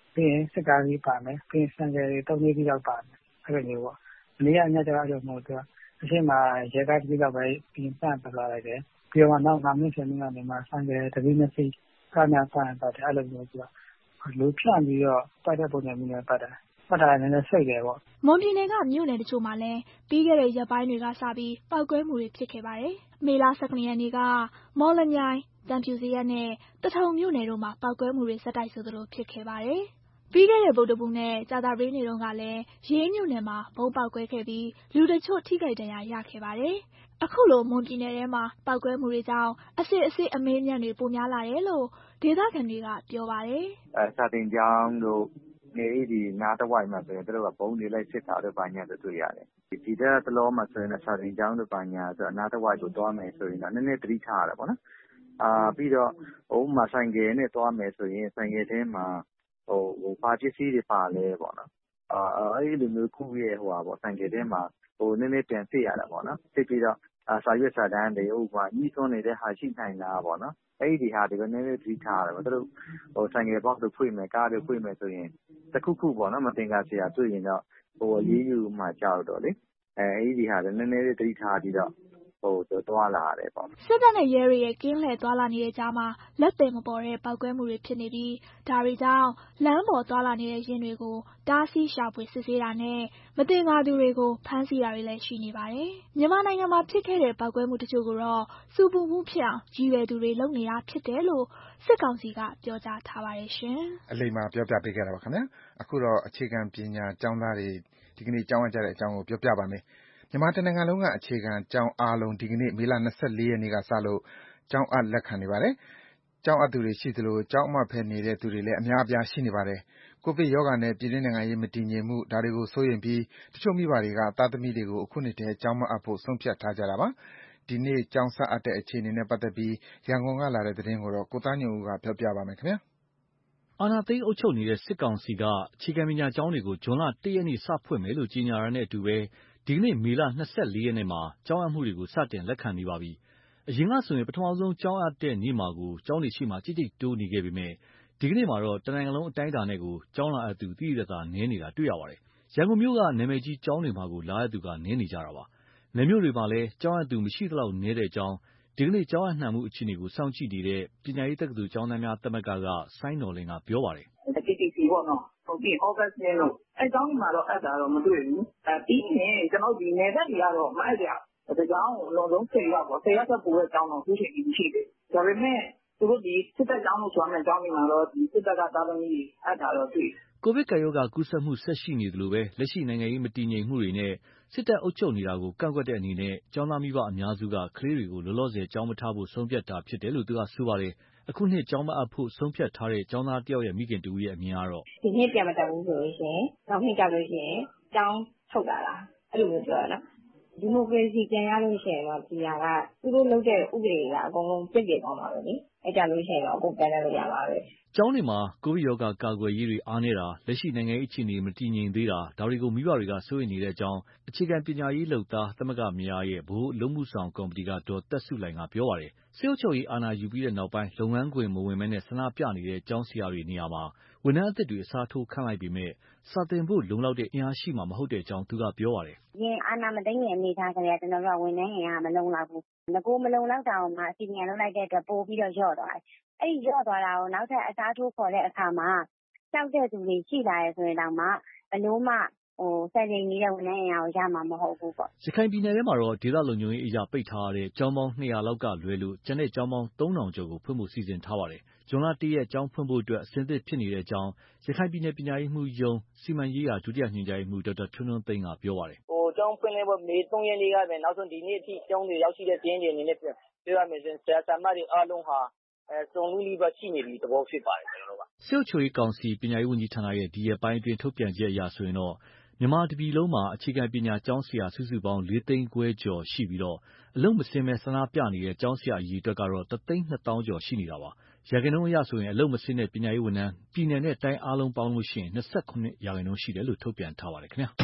ပြီးရင်စစ်ကားကြီးပါမယ်ပြီးရင်ဆိုင်ကယ်တွေ3-4စီးလောက်ပါမယ်အဲ့လိုမျိုးပေါ့မနေ့ကညကျတော့အဲ့လိုမျိုးသူကအရှိမရဲကားတစ်စီးလောက်ပဲပြင်ပန့်သွားလိုက်တယ်ပြီးတော့နောက်9မိနစ်10မိနစ်နေမှာဆိုင်ကယ်တစ်စီးနှစ်စီးကားများပန့်သွားတယ်အဲ့လိုမျိုးသူကလူဖြန့်ပြီးတော့ပတ်တဲ့ပုံစံမျိုးနဲ့ပတ်တာနည်းနည်းစိတ်တယ်ပေါ့မွန်ပြည်နယ်ကမြို့နယ်တချို့မှာလည်းပြီးခဲ့တဲ့ရက်ပိုင်းတွေကစပြီးပေါက်ကွဲမှုတွေဖြစ်ခဲ့ပါတယ်။မေလ19 ရက်နေ့ကမော်လမြိုင်တန်ဖြူစရက်နဲ့တထုံမြို့နယ်တို့မှာပေါက်ကွဲမှုတွေဆက်တိုက်ဆိုသလိုဖြစ်ခဲ့ပါတယ်။ပြီးခဲ့တဲ့ဗုဒ္ဓဘုနဲ့ကြာသပတေးနေ့တုန်းကလည်းရေးမြို့နယ်မှာဘုံပေါက်ကွဲခဲ့ပြီးလူတချို့ထိခိုက်ဒဏ်ရာရခဲ့ပါတယ်။အခုလိုမွန်ပြည်နယ်ထဲမှာပေါက်ကွဲမှုတွေကြောင့်အစစ်အမေးမြန်းတွေပိုများလာတယ်လို့ဒေသခံတွေကပြောပါတယ်။စာတင်ကျောင်းတို့နေဒီနားတစ်ဝိုက်မှာဆိုရင်တို့ကဘုံတွေလိုက်စစ်တာတို့ဘာညာတို့တွေ့ရတယ်။ဒီတဲ့တလောမှာဆိုရင်စာတင်ကျောင်းတို့ဘာညာဆိုနားတစ်ဝိုက်ကိုသွားမယ်ဆိုရင်တော့နည်းနည်းသတိထားရတယ်ပေါ့နော်။ပြီးတော့မှာဆိုင်ကယ်နဲ့သွားမယ်ဆိုရင်ဆိုင်ကယ်ထဲမှာဘာပစ္စည်းတွေပါလဲပေါ့နော်အဲ့လိုမျိုးခုရဲ့ပေါ့ဆိုင်ကယ်ထဲမှာနည်းနည်းပြန်စစ်ရတာပေါ့နော်စစ်ပြီးတော့စာရွက်စာတမ်းတွေဥပမာညှိစွန်းနေတဲ့ဟာရှိနိုင်လားပေါ့နော်အဲ့ဒီဟာတွေကိုနည်းနည်းသတိထားရတယ်ပေါ့သူတို့ဆိုင်ကယ်ဘောက်တို့ဖွင့်မယ်ကားတွေဖွင့်မယ်ဆိုရင်တခုပေါ့နော်မတင်ကားစရာတွေ့ရင်တော့ရေးယူမှကြောက်တော့လေအဲ့ဒီဟာတွေနည်းနည်းသတိထားပြီးတော့သွားလာရတယ်ပေါ့စစ်တပ်နဲ့ရဲတွေရဲ့ကင်းလှည့်သွားလာနေတဲ့ကြားမှာလက်သည်မပေါ်တဲ့ပေါက်ကွဲမှုတွေဖြစ်နေပြီးဒါတွေကြောင့်လမ်းပေါ်သွားလာနေတဲ့ယာဉ်တွေကိုတားဆီးရှာဖွေစစ်ဆေးတာနဲ့မသင်္ကာသူတွေကိုဖမ်းဆီးတာတွေလည်းရှိနေပါတယ်။မြန်မာနိုင်ငံမှာဖြစ်ခဲ့တဲ့ပေါက်ကွဲမှုတချို့ကိုတော့စူပူမှုဖြစ်အောင်ရည်ရွယ်သူတွေလုပ်နေတာဖြစ်တယ်လို့စစ်ကောင်စီကပြောကြားထားပါတယ်ရှင်။အလိမ္မာပြောပြပေးခဲ့တာပါခင်ဗျာ။အခုတော့အခြေခံပညာကျောင်းသားတွေဒီကနေ့ကျောင်းအပ်ကြတဲ့အကြောင်းကိုပြောပြပါမယ်။မြန်မာတနိုင်ငံလုံးကအခြေခံကျောင်းအားလုံးဒီကနေ့မေလ24 ရက်နေ့ကစလို့ကျောင်းအပ်လက်ခံနေပါတယ်။ကျောင်းအပ်သူတွေရှိသလိုကျောင်းအပ်ဖဲနေတဲ့သူတွေလည်းအများအပြားရှိနေပါတယ်။ကိုဗစ်ရောဂါနဲ့ပြည်တွင်းနိုင်ငံရေးမတည်ငြိမ်မှုဒါတွေကိုစိုးရိမ်ပြီးတချို့မိဘတွေကသားသမီးတွေကိုအခုနှစ်ထဲကျောင်းမအပ်ဖို့ဆုံးဖြတ်ထားကြတာပါ။ဒီနေ့ကျောင်းစအပ်တဲ့အခြေအနေနဲ့ပတ်သက်ပြီးရန်ကုန်ကလာတဲ့သတင်းကိုကိုသားညွန့်ဦးကပြောပြပါမယ်ခင်ဗျာ။အာဏာသိမ်းအုပ်ချုပ်နေတဲ့စစ်ကောင်စီကအခြေခံပညာကျောင်းတွေကိုဇွန်လ 1 ရက်နေ့စဖွင့်မယ်လို့ကြေညာတာနဲ့အတူပဲဒီကနေ့မေလ24 ရက်နေ့မှာကျောင်းအပ်မှုတွေကိုစတင်လက်ခံနေပါပြီ။အရင်ကဆိုရင်ပထမဆုံးကျောင်းအပ်တဲ့နေ့မှာကိုကျောင်းတွေရှိမှကြိတ်တိုးနေခဲ့ပေမဲ့ဒီကနေ့မှာတော့တနိုင်ငံလုံးအတိုင်းအတာနဲ့ကိုကျောင်းလာအပ်သူသိသိသာနည်းနေတာတွေ့ရပါတယ်။ရန်ကုန်မြို့ကနာမည်ကြီးကျောင်းတွေမှာကိုလာအပ်သူကနည်းနေကြတာပါ။နယ်မြို့တွေမှာလည်းကျောင်းအပ်သူမရှိသလောက်နည်းတဲ့အကြောင်းဒီကနေ့ကျောင်းအပ်နှံမှုအခြေအနေကိုစောင့်ကြည့်နေတဲ့ပညာရေးတက္ကသိုလ်ကျောင်းသားများသမဂ္ဂကစိုင်းနော်လင်းကပြောပါတယ်။ TTC ပေါ့နော်ဟုတ်ပြီ August နဲ့လို့အဲကျောင်းဒီမှာတော့အပ်တာတော့မတွေ့ဘူးပြီးရင်ကျွန်တော်ဒီနယ်ဘက်တွေကတော့မအပ်ကြဘူးဒါကြောင့်အလုံးစုံ10ရောက်ပေါ့10ရောက်တော့ပို့တဲ့ကျောင်းတော့ခုချိန်ကြီးမရှိသေးဘူးဒါပေမဲ့သူတို့ဒီစစ်တပ်ကျောင်းလို့ဆိုရမယ်ကျောင်းတွေမှာတော့ဒီစစ်တပ်ကသားသမီးအပ်တာတော့တွေ့ကိုဗစ်ကပ်ရောဂါကူးစက်မှုဆက်ရှိနေသလိုပဲလက်ရှိနိုင်ငံရေးမတည်ငြိမ်မှုတွေနဲ့စစ်တပ်အုပ်ချုပ်နေတာကိုကန့်ကွက်တဲ့အနေနဲ့ကျောင်းသားမိဘအများစုကကလေးတွေကိုလောလောဆယ်ကျောင်းမထားဖို့ဆုံးဖြတ်တာဖြစ်တယ်လို့သူကဆိုပါတယ်အခုနှစ်ကျောင်းမအပ်ဖို့ဆုံးဖြတ်ထားတဲ့ကျောင်းသားတယောက်ရဲ့မိခင်တူရဲ့အမြင်ကတော့ဒီနှစ်ပြန်မတက်ဘူးဆိုလို့ရှိရင်နောက်နှစ်ကြလို့ရှိရင်ကျောင်းထုတ်တာလားအဲ့လိုမျိုးပြောရနော်ဒီမိုကရေစီပြန်ရလို့ရှိရင်တော့ဒီဟာကသူတို့လုပ်တဲ့ဥပဒေကအကုန်လုံးပြည့်ပြည့်သွားမှာပဲလေအဲ့ကြလို့ရှိရင်တော့အကုန်ပြန်လဲလို့ရပါပဲကျောင်းတွေမှာကိုဗစ်ရောဂါကာကွယ်ရေးတွေအားနေတာလက်ရှိနိုင်ငံရေးအခြေအနေမတည်ငြိမ်သေးတာဒါတွေကိုမိဘတွေကစိုးရိမ်နေတဲ့အကြောင်းအခြေခံပညာရေးလုပ်သားသမဂ္ဂများရဲ့ဗဟိုအလုံးမှုဆောင်ကော်မတီကဒေါ်သက်စုလိုင်ကပြောပါတယ်စစ်အုပ်ချုပ်ရေးအာဏာယူပြီးတဲ့နောက်ပိုင်းလုပ်ငန်းခွင်မဝင်မဲနဲ့ဆန္ဒပြနေတဲ့ကျောင်းဆရာတွေနေရာမှာဝန်ထမ်းအသစ်တွေအစားထိုးခန့်လိုက်ပေမဲ့စာသင်ဖို့လုံလောက်တဲ့အင်အားရှိမှာမဟုတ်တဲ့အကြောင်းသူကပြောပါတယ်။ရင်အာဏာမသိမ်းခင်အနေထားကလေးကကျွန်တော်တို့ကဝန်ထမ်းရင်ကမလုံလောက်ဘူး။ငကိုမလုံလောက်တာကိုမှအစီအစဉ်လုပ်လိုက်တဲ့အတွက်ပို့ပြီးတော့ညော့သွားတယ်။အဲ့ဒီညော့သွားတာကိုနောက်ထပ်အစားထိုးခေါ်တဲ့အခါမှာကြောက်တဲ့သူတွေရှိလာရဲဆိုရင်တော့မှဘလို့မှစက်ရင်ကြီးတဲ့ဝန်ထမ်းအင်အားကိုရမှာမဟုတ်ဘူးပေါ့။ရခိုင်ပြည်နယ်ထဲမှာတော့ဒေသလုံခြုံရေးအရာပိတ်ထားတဲ့ကျောင်းပေါင်း200လောက်ကလွဲလို့ကျန်တဲ့ကျောင်းပေါင်း3000ကျော်ကိုဖွင့်ဖို့စီစဉ်ထားပါတယ်။ဇွန်လ 1 ရက်ကျောင်းဖွင့်ဖို့အတွက်အဆင်သင့်ဖြစ်နေတဲ့အကြောင်းရခိုင်ပြည်နယ်ပညာရေးမှူးရုံးစီမံရေးရာဒုတိယညွှန်ကြားရေးမှူးဒေါက်တာထွန်းထွန်းသိန်းကပြောပါတယ်။ကျောင်းဖွင့်လဲဖို့မေ3 ရက်နေ့ကပဲနောက်ဆုံးဒီနေ့အထိကျောင်းတွေရောက်ရှိတဲ့တင်းတွေအနေနဲ့ပြောရမယ်ဆိုရင်ဆရာဆရာမတွေအားလုံးဟာစုံလူလီပါရှိနေပြီသဘောဖြစ်ပါတယ်ကျွန်တော်တို့ကစစ်အုပ်ချုပ်ရေးကောင်စီပညာရေးဝန်ကြီးဌာနရဲ့ဒီရက်ပိုင်းအတွင်းထုတ်ပြန်ချက်အရဆိုရင်တော့မြန်မာတပြည်လုံးမှာအခြေခံပညာကျောင်းဆရာစုစုပေါင်း4သိန်းခွဲကျော်ရှိပြီးအလုံးမစင်းမဲ့ဆန္ဒပြနေတဲ့ကျောင်းဆရာအရေအတွက်ကတော့1,200,000 ကျော်ရှိနေတာပါ။ရာခိုင်နှုန်းအရဆိုရင်အလုံးမစင်းတဲ့ပညာရေးဝန်ထမ်းပြည်နယ်နဲ့တိုင်းအားလုံးပေါင်းလို့ရှိရင်29%ရှိတယ်လို့ထုတ်ပြန်ထားပါတယ်ခင်ဗျာ။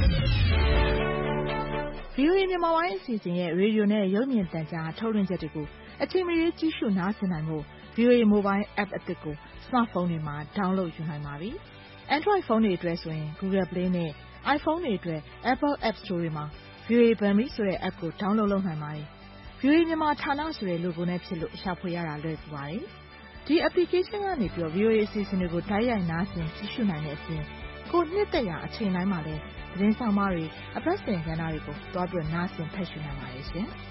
VOA မြန်မာပိုင်းအစီအစဉ်ရဲ့ရေဒီယိုနဲ့ရုပ်မြင်သံကြားထုတ်လွှင့်ချက်တွေကိုအချိန်မရွေးကြည့်ရှုနားဆင်နိုင်ဖို့ VOA Mobile App အသစ်ကို Smartphone တွေမှာ download ယူနိုင်ပါပြီ။ Android ဖုန်းတွေအတွက်ဆိုရင် Google Play နဲ့ iPhone တွေအတွက် Apple App Store တွေမှာ VOA Burmese ဆိုတဲ့ app ကို download လုပ်နိုင်ပါတယ်။ VOA မြန်မာဌာနဆိုတဲ့ logo နဲ့ဖြစ်လို့ရှာဖွေရတာလွယ်ကူပါတယ်။ ဒီ application ကနေပြီးတော့ VOA အစီအစဉ်တွေကိုတိုက်ရိုက်နားဆင်ကြည့်ရှုနိုင်တဲ့အပြင် ကိုယ်နှစ်သက်ရာအချိန်တိုင်းမှာလည်းသတင်းဆောင်မတွေအပတ်စဉ်ကဏ္ဍတွေကိုသွားပြီးနားဆင်ဖတ်ရှုနိုင်ပါတယ်ရှင်။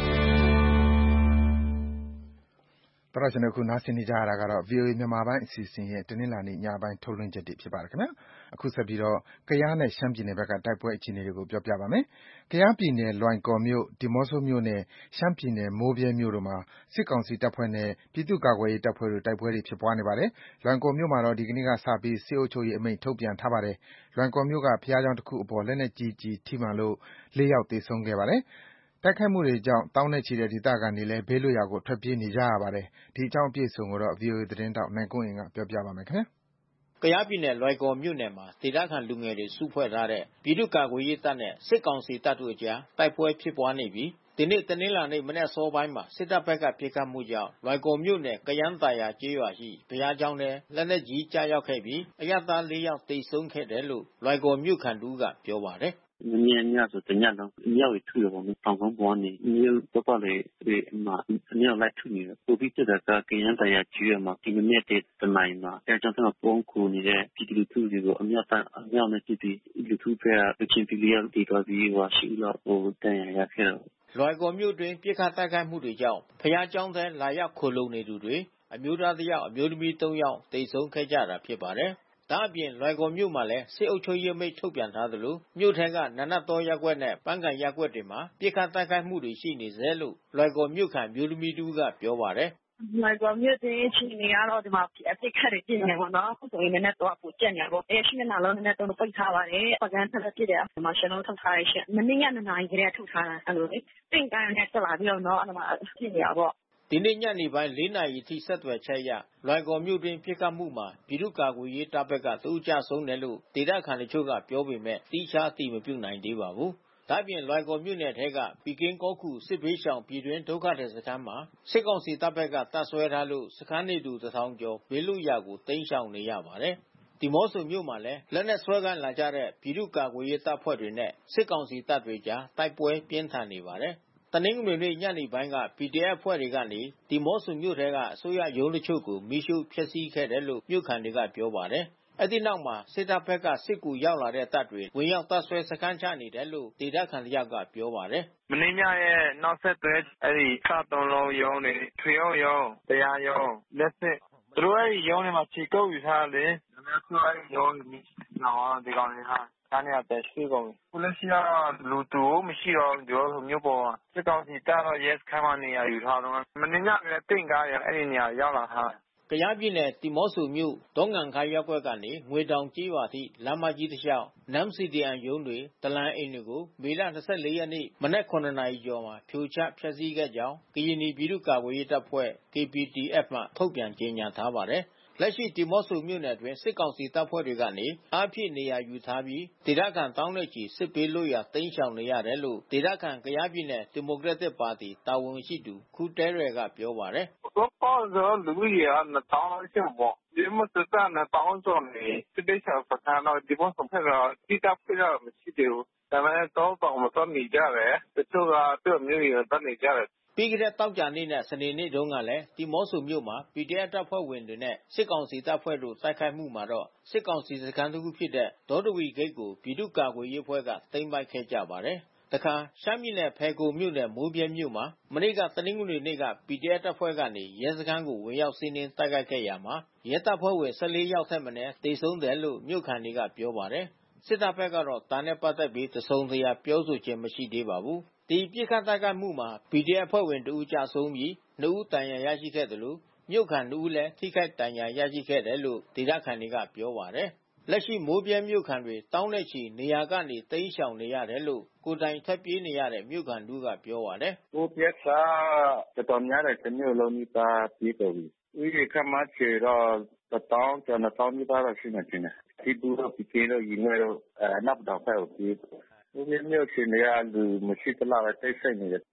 သောတရှင်တို့အခုနားဆင်နေကြရတာကတော့ VOA မြန်မာပိုင်းအစီအစဉ်ရဲ့တနင်္လာနေ့ညပိုင်းထုတ်လွှင့်ချက်တွေဖြစ်ပါတယ်ခင်ဗျာ။အခုဆက်ပြီးတော့ကယားနဲ့ရှမ်းပြည်နယ်ဘက်ကတိုက်ပွဲအခြေအနေတွေကိုပြောပြပါမယ်။ကယားပြည်နယ်လွိုင်ကော်မြို့၊ဒီးမော့ဆိုမြို့နဲ့ရှမ်းပြည်နယ်မိုးဗြဲမြို့တို့မှာစစ်ကောင်စီတပ်ဖွဲ့နဲ့ပြည်သူ့ကာကွယ်ရေးတပ်ဖွဲ့တို့တိုက်ပွဲတွေဖြစ်ပွားနေပါတယ်။လွိုင်ကော်မြို့မှာတော့ဒီကနေ့ကစပြီးစစ်အုပ်ချုပ်ရေးအမိန့်ထုတ်ပြန်ထားပါတယ်။လွိုင်ကော်မြို့ကဘုရားကျောင်းတစ်ခုအပေါ်လက်နက်ကြီးကျည်ထိမှန်လို့4 ယောက်သေဆုံးခဲ့ပါတယ်။တိုက်ခိုက်မှုတွေကြောင့်သောင်းနဲ့ချီတဲ့ဒေသခံတွေလည်းဘေးလွတ်ရာကိုထွက်ပြေးနေကြရပါတယ်။ဒီအကြောင်းအပြည့်အစုံကိုတော့ VOA သတင်းထောက်နိုင်ကွန်းအိန်ကပြောပြပါမယ်ခင်ဗျာ။ကယားပြည်နယ်လွိုင်ကော်မြို့နယ်မှာဒေသခံလူငယ်တွေစုဖွဲ့ထားတဲ့ပြည်သူ့ကာကွယ်ရေးတပ်နဲ့စစ်ကောင်စီတပ်တို့အကြားတိုက်ပွဲဖြစ်ပွားနေပြီးဒီနေ့တနင်္လာနေ့မနက်စောပိုင်းမှာစစ်တပ်ဘက်ကပစ်ခတ်မှုကြောင့်လွိုင်ကော်မြို့နယ်ကယန်းသာယာကျေးရွာရှိဘုရားကျောင်းထဲလက်နက်ကြီးကျရောက်ခဲ့ပြီးအရပ်သား4 ယောက်သေဆုံးခဲ့တယ်လို့လွိုင်ကော်မြို့ခံတူကပြောပါတယ်။မနေ့ညဆိုတညလုံးမြောက်ရီထုရပါမယ်။တောင်ကုန်းပေါ်နေမြို့တော့ပါလေဒီမှာမြောက်လိုက်ထုနေတယ်။ပိုပြီးတက်တာကရန်တရားကျွေးမှာဒီမနေ့တမိုင်မှာအဲကြောင့်တော့ပုံကူနေတဲ့ပြည်သူလူထုတွေကိုအမြောက်နဲ့ပြည်သူလူထုကအချင်းပြည်ရတီတော်ပြီးဝါရှိလို့ဟိုတန်ရခဲ့တော့လွိုင်ကော်မြို့တွင်ပြစ်ခတ်တိုက်ခိုက်မှုတွေကြောင့်ဖျားကျောင်းထဲလာရောက်ခိုလုံနေသူတွေအမျိုးသား1 ယောက်အမျိုးသမီး3 ယောက်သေဆုံးခဲ့ကြတာဖြစ်ပါတယ်။ဒါအပြင်လွိုင်ကော်မြို့မှာလည်းစစ်အုပ်ချုပ်ရေးမိန့်ထုတ်ပြန်ထားသလိုမြို့ထဲကနနတ်တော်ရပ်ကွက်နဲ့ပန်းကန်ရပ်ကွက်တွေမှာပြစ်ခတ်တိုက်ခိုက်မှုတွေရှိနေစေလို့လွိုင်ကော်မြို့ခံမျိုးသမီးတူကပြောပါတယ်။လွိုင်ကော်မြို့တွင်းအခြေအနေကတော့ဒီမှာအပြစ်ခတ်တွေပြင်နေပါတော့အခုဆိုရင်လည်းတော့ပူကျက်နေပေါ့။ရှိနေလားလည်းတော့ပိတ်ထားပါတယ်။ပကန်းထပ်ပြစ်တယ်ဒီမှာရှင်တို့ထုတ်ထားရရှင်။မနေ့က2 နာရီကလေးထုတ်ထားတာအဲ့လိုလေ။တင်ကိုင်းနဲ့ဆက်လာပြီးတော့အဲ့မှာဖြစ်နေရပေါ့။ဒီနေ့ညနေပိုင်း4 နာရီထိဆက်သွယ်ချက်ရလွိုင်ကော်မြို့တွင်ပြစ်ခတ်မှုမှာပြည်သူ့ကာကွယ်ရေးတပ်ဘက်က2 ဦးကြဆုံးတယ်လို့ဒေသခံတို့ကပြောပေမဲ့တိကျအတိမပြုနိုင်သေးပါဘူး။ဒါ့အပြင်လွိုင်ကော်မြို့နယ်ထဲကပီကင်းကောခုစစ်ဘေးရှောင်ပြည်တွင်းဒုက္ခသည်စခန်းမှာစစ်ကောင်စီတပ်ဘက်ကတပ်ဆွဲထားလို့စခန်းနေသူ1000 ကျော်ဘေးလွတ်ရာကိုတိမ်းရှောင်နေရပါတယ်။ဒီမော့ဆိုမြို့မှာလည်းလက်နက်ဆွဲကန်လာကြတဲ့ပြည်သူ့ကာကွယ်ရေးတပ်ဖွဲ့တွေနဲ့စစ်ကောင်စီတပ်တွေကြားတိုက်ပွဲပြင်းထန်နေပါတယ်။တနင်္ဂနွေနေ့ညနေပိုင်းက PDF အဖွဲ့တွေကနေဒီမော့ဆိုမြို့ထဲကအစိုးရရုံးတချို့ကိုမီးရှို့ဖျက်ဆီးခဲ့တယ်လို့မြို့ခံတွေကပြောပါတယ်။အဲဒီနောက်မှာစစ်တပ်ဘက်ကစစ်ကူရောက်လာတဲ့တပ်တွေဝင်ရောက်တပ်ဆွဲစခန်းချနေတယ်လို့ဒေသခံတယောက်ကပြောပါတယ်။မနေ့ညရဲ့နောက်ဆက်တွဲအဲဒီခ3 လုံးရုံးတွေထွေရုံးတရားရုံးလက်စစ်သူတို့အဲဒီရုံးတွေမှာခြေကုပ်ယူထားတယ်။ဒါပေမဲ့အခုအဲဒီရုံးတော့ဒီကောင်တွေဟာဒါနဲ့အသက်ရှိကုန်ပြီ။ခုလက်ရှိတော့လူတူမရှိတော့ဘူးမြို့ပေါ်မှာစစ်ကောင်စီတပ်တော့ yes ခမ်းမနေရယူထားတော့မနေ့ညကတင့်ကားရအဲဒီနေရာရောက်လာတာကယားပြည်နယ်ဒီမော့ဆိုမြို့ဒေါငံခါရပ်ကွက်ကနေငွေတောင်ကျေးရွာထိလမ်းမကြီးတစ်လျှောက်နမ်စီဒီအန်ရုံးတွေတလန်အိမ်တွေကိုမေလ24 ရက်နေ့မနက်9 နာရီကျော်မှာဖြိုချဖျက်ဆီးခဲ့ကြောင်းကရင်ပြည်သူ့ကာကွယ်ရေးတပ်ဖွဲ့ KPDF မှထုတ်ပြန်ကြေညာထားပါတယ်။လက်ရှိဒီမော့ဆိုမြို့နယ်တွင်စစ်ကောင်စီတပ်ဖွဲ့တွေကနေအားဖြည့်နေရာယူထားပြီးဒေသခံတောင်းနဲ့ချီစစ်ပေးလို့ရတိမ်းရှောင်နေရတယ်လို့ဒေသခံကယားပြည်နယ်ဒီမိုကရက်တစ်ပါတီတာဝန်ရှိသူခူတဲရယ်ကပြောပါတယ်။တော့တော့လူကြီးက2000လောက်ရှိမှာပေါ့။ဒီမှာစတဲ့2000ကျော်နေစစ်ပေးချာစခန်းတော့ဒီမော့ဆိုဖက်ကတိတပ်ပြရမရှိသေးဘူး။ဒါပေမဲ့တော့မတော်နေကြတယ်။တချို့ကသူ့မျိုးတွေတတ်နေကြတယ်ပြီးခဲ့တဲ့တောက်ကြနေ့နဲ့စနေနေ့တုန်းကလည်းဒီမော့ဆိုမြို့မှာ PDF တပ်ဖွဲ့ဝင်တွေနဲ့စစ်ကောင်စီတပ်ဖွဲ့တို့တိုက်ခိုက်မှုမှာတော့စစ်ကောင်စီစခန်းတစ်ခုဖြစ်တဲ့ဒေါတဝီဂိတ်ကိုပြည်သူ့ကာကွယ်ရေးအဖွဲ့ကသိမ်းပိုက်ခဲ့ကြပါတယ်။တခါရှမ်းပြည်နယ်ဖယ်ခုံမြို့နယ်မိုးပြဲမြို့မှာမနေ့ကတနင်္ဂနွေနေ့က PDF တပ်ဖွဲ့ကနေရဲစခန်းကိုဝင်ရောက်စီးနင်းတိုက်ခိုက်ခဲ့ရာမှာရဲတပ်ဖွဲ့ဝင်14 ယောက်ထက်မနည်းသေဆုံးတယ်လို့မြို့ခံတွေကပြောပါတယ်။စစ်တပ်ဘက်ကတော့ဒါနဲ့ပတ်သက်ပြီးတစုံတရာပြောဆိုခြင်းမရှိသေးပါဘူး။ဒီပြစ်ခတ်တိုက်ခိုက်မှုမှာ PDF အဖွဲ့ဝင်2 ဦးကြဆုံးပြီး2 ဦးဒဏ်ရာရရှိခဲ့တယ်လို့မြို့ခံ2 ဦးလည်းထိခိုက်ဒဏ်ရာရရှိခဲ့တယ်လို့ဒေသခံတွေကပြောပါတယ်။လက်ရှိမိုးပြဲမြို့ခံတွေတောင်းနဲ့ချီနေရာကနေတိမ်းရှောင်နေရတယ်လို့ကိုယ်တိုင်ထပ်ပြေးနေရတဲ့မြို့ခံ2 ကပြောပါတယ်။မိုးပြဲကတော်များတယ်တမျိုးလုံးနီးပါးပြေးတော်ပြီ။ဦးရေခမချေတော့1000ကျော်2000နီးပါးတော့ရှိနေတယ်။ဒီဘူးတော့ပြေးတော့ရင်တော့နောက်တော့ဖက်ကိုပြေးမိုးပြဲမြို့ရှင်တွေကလူမရှိသလားတိတ်ဆိတ်နေတယ်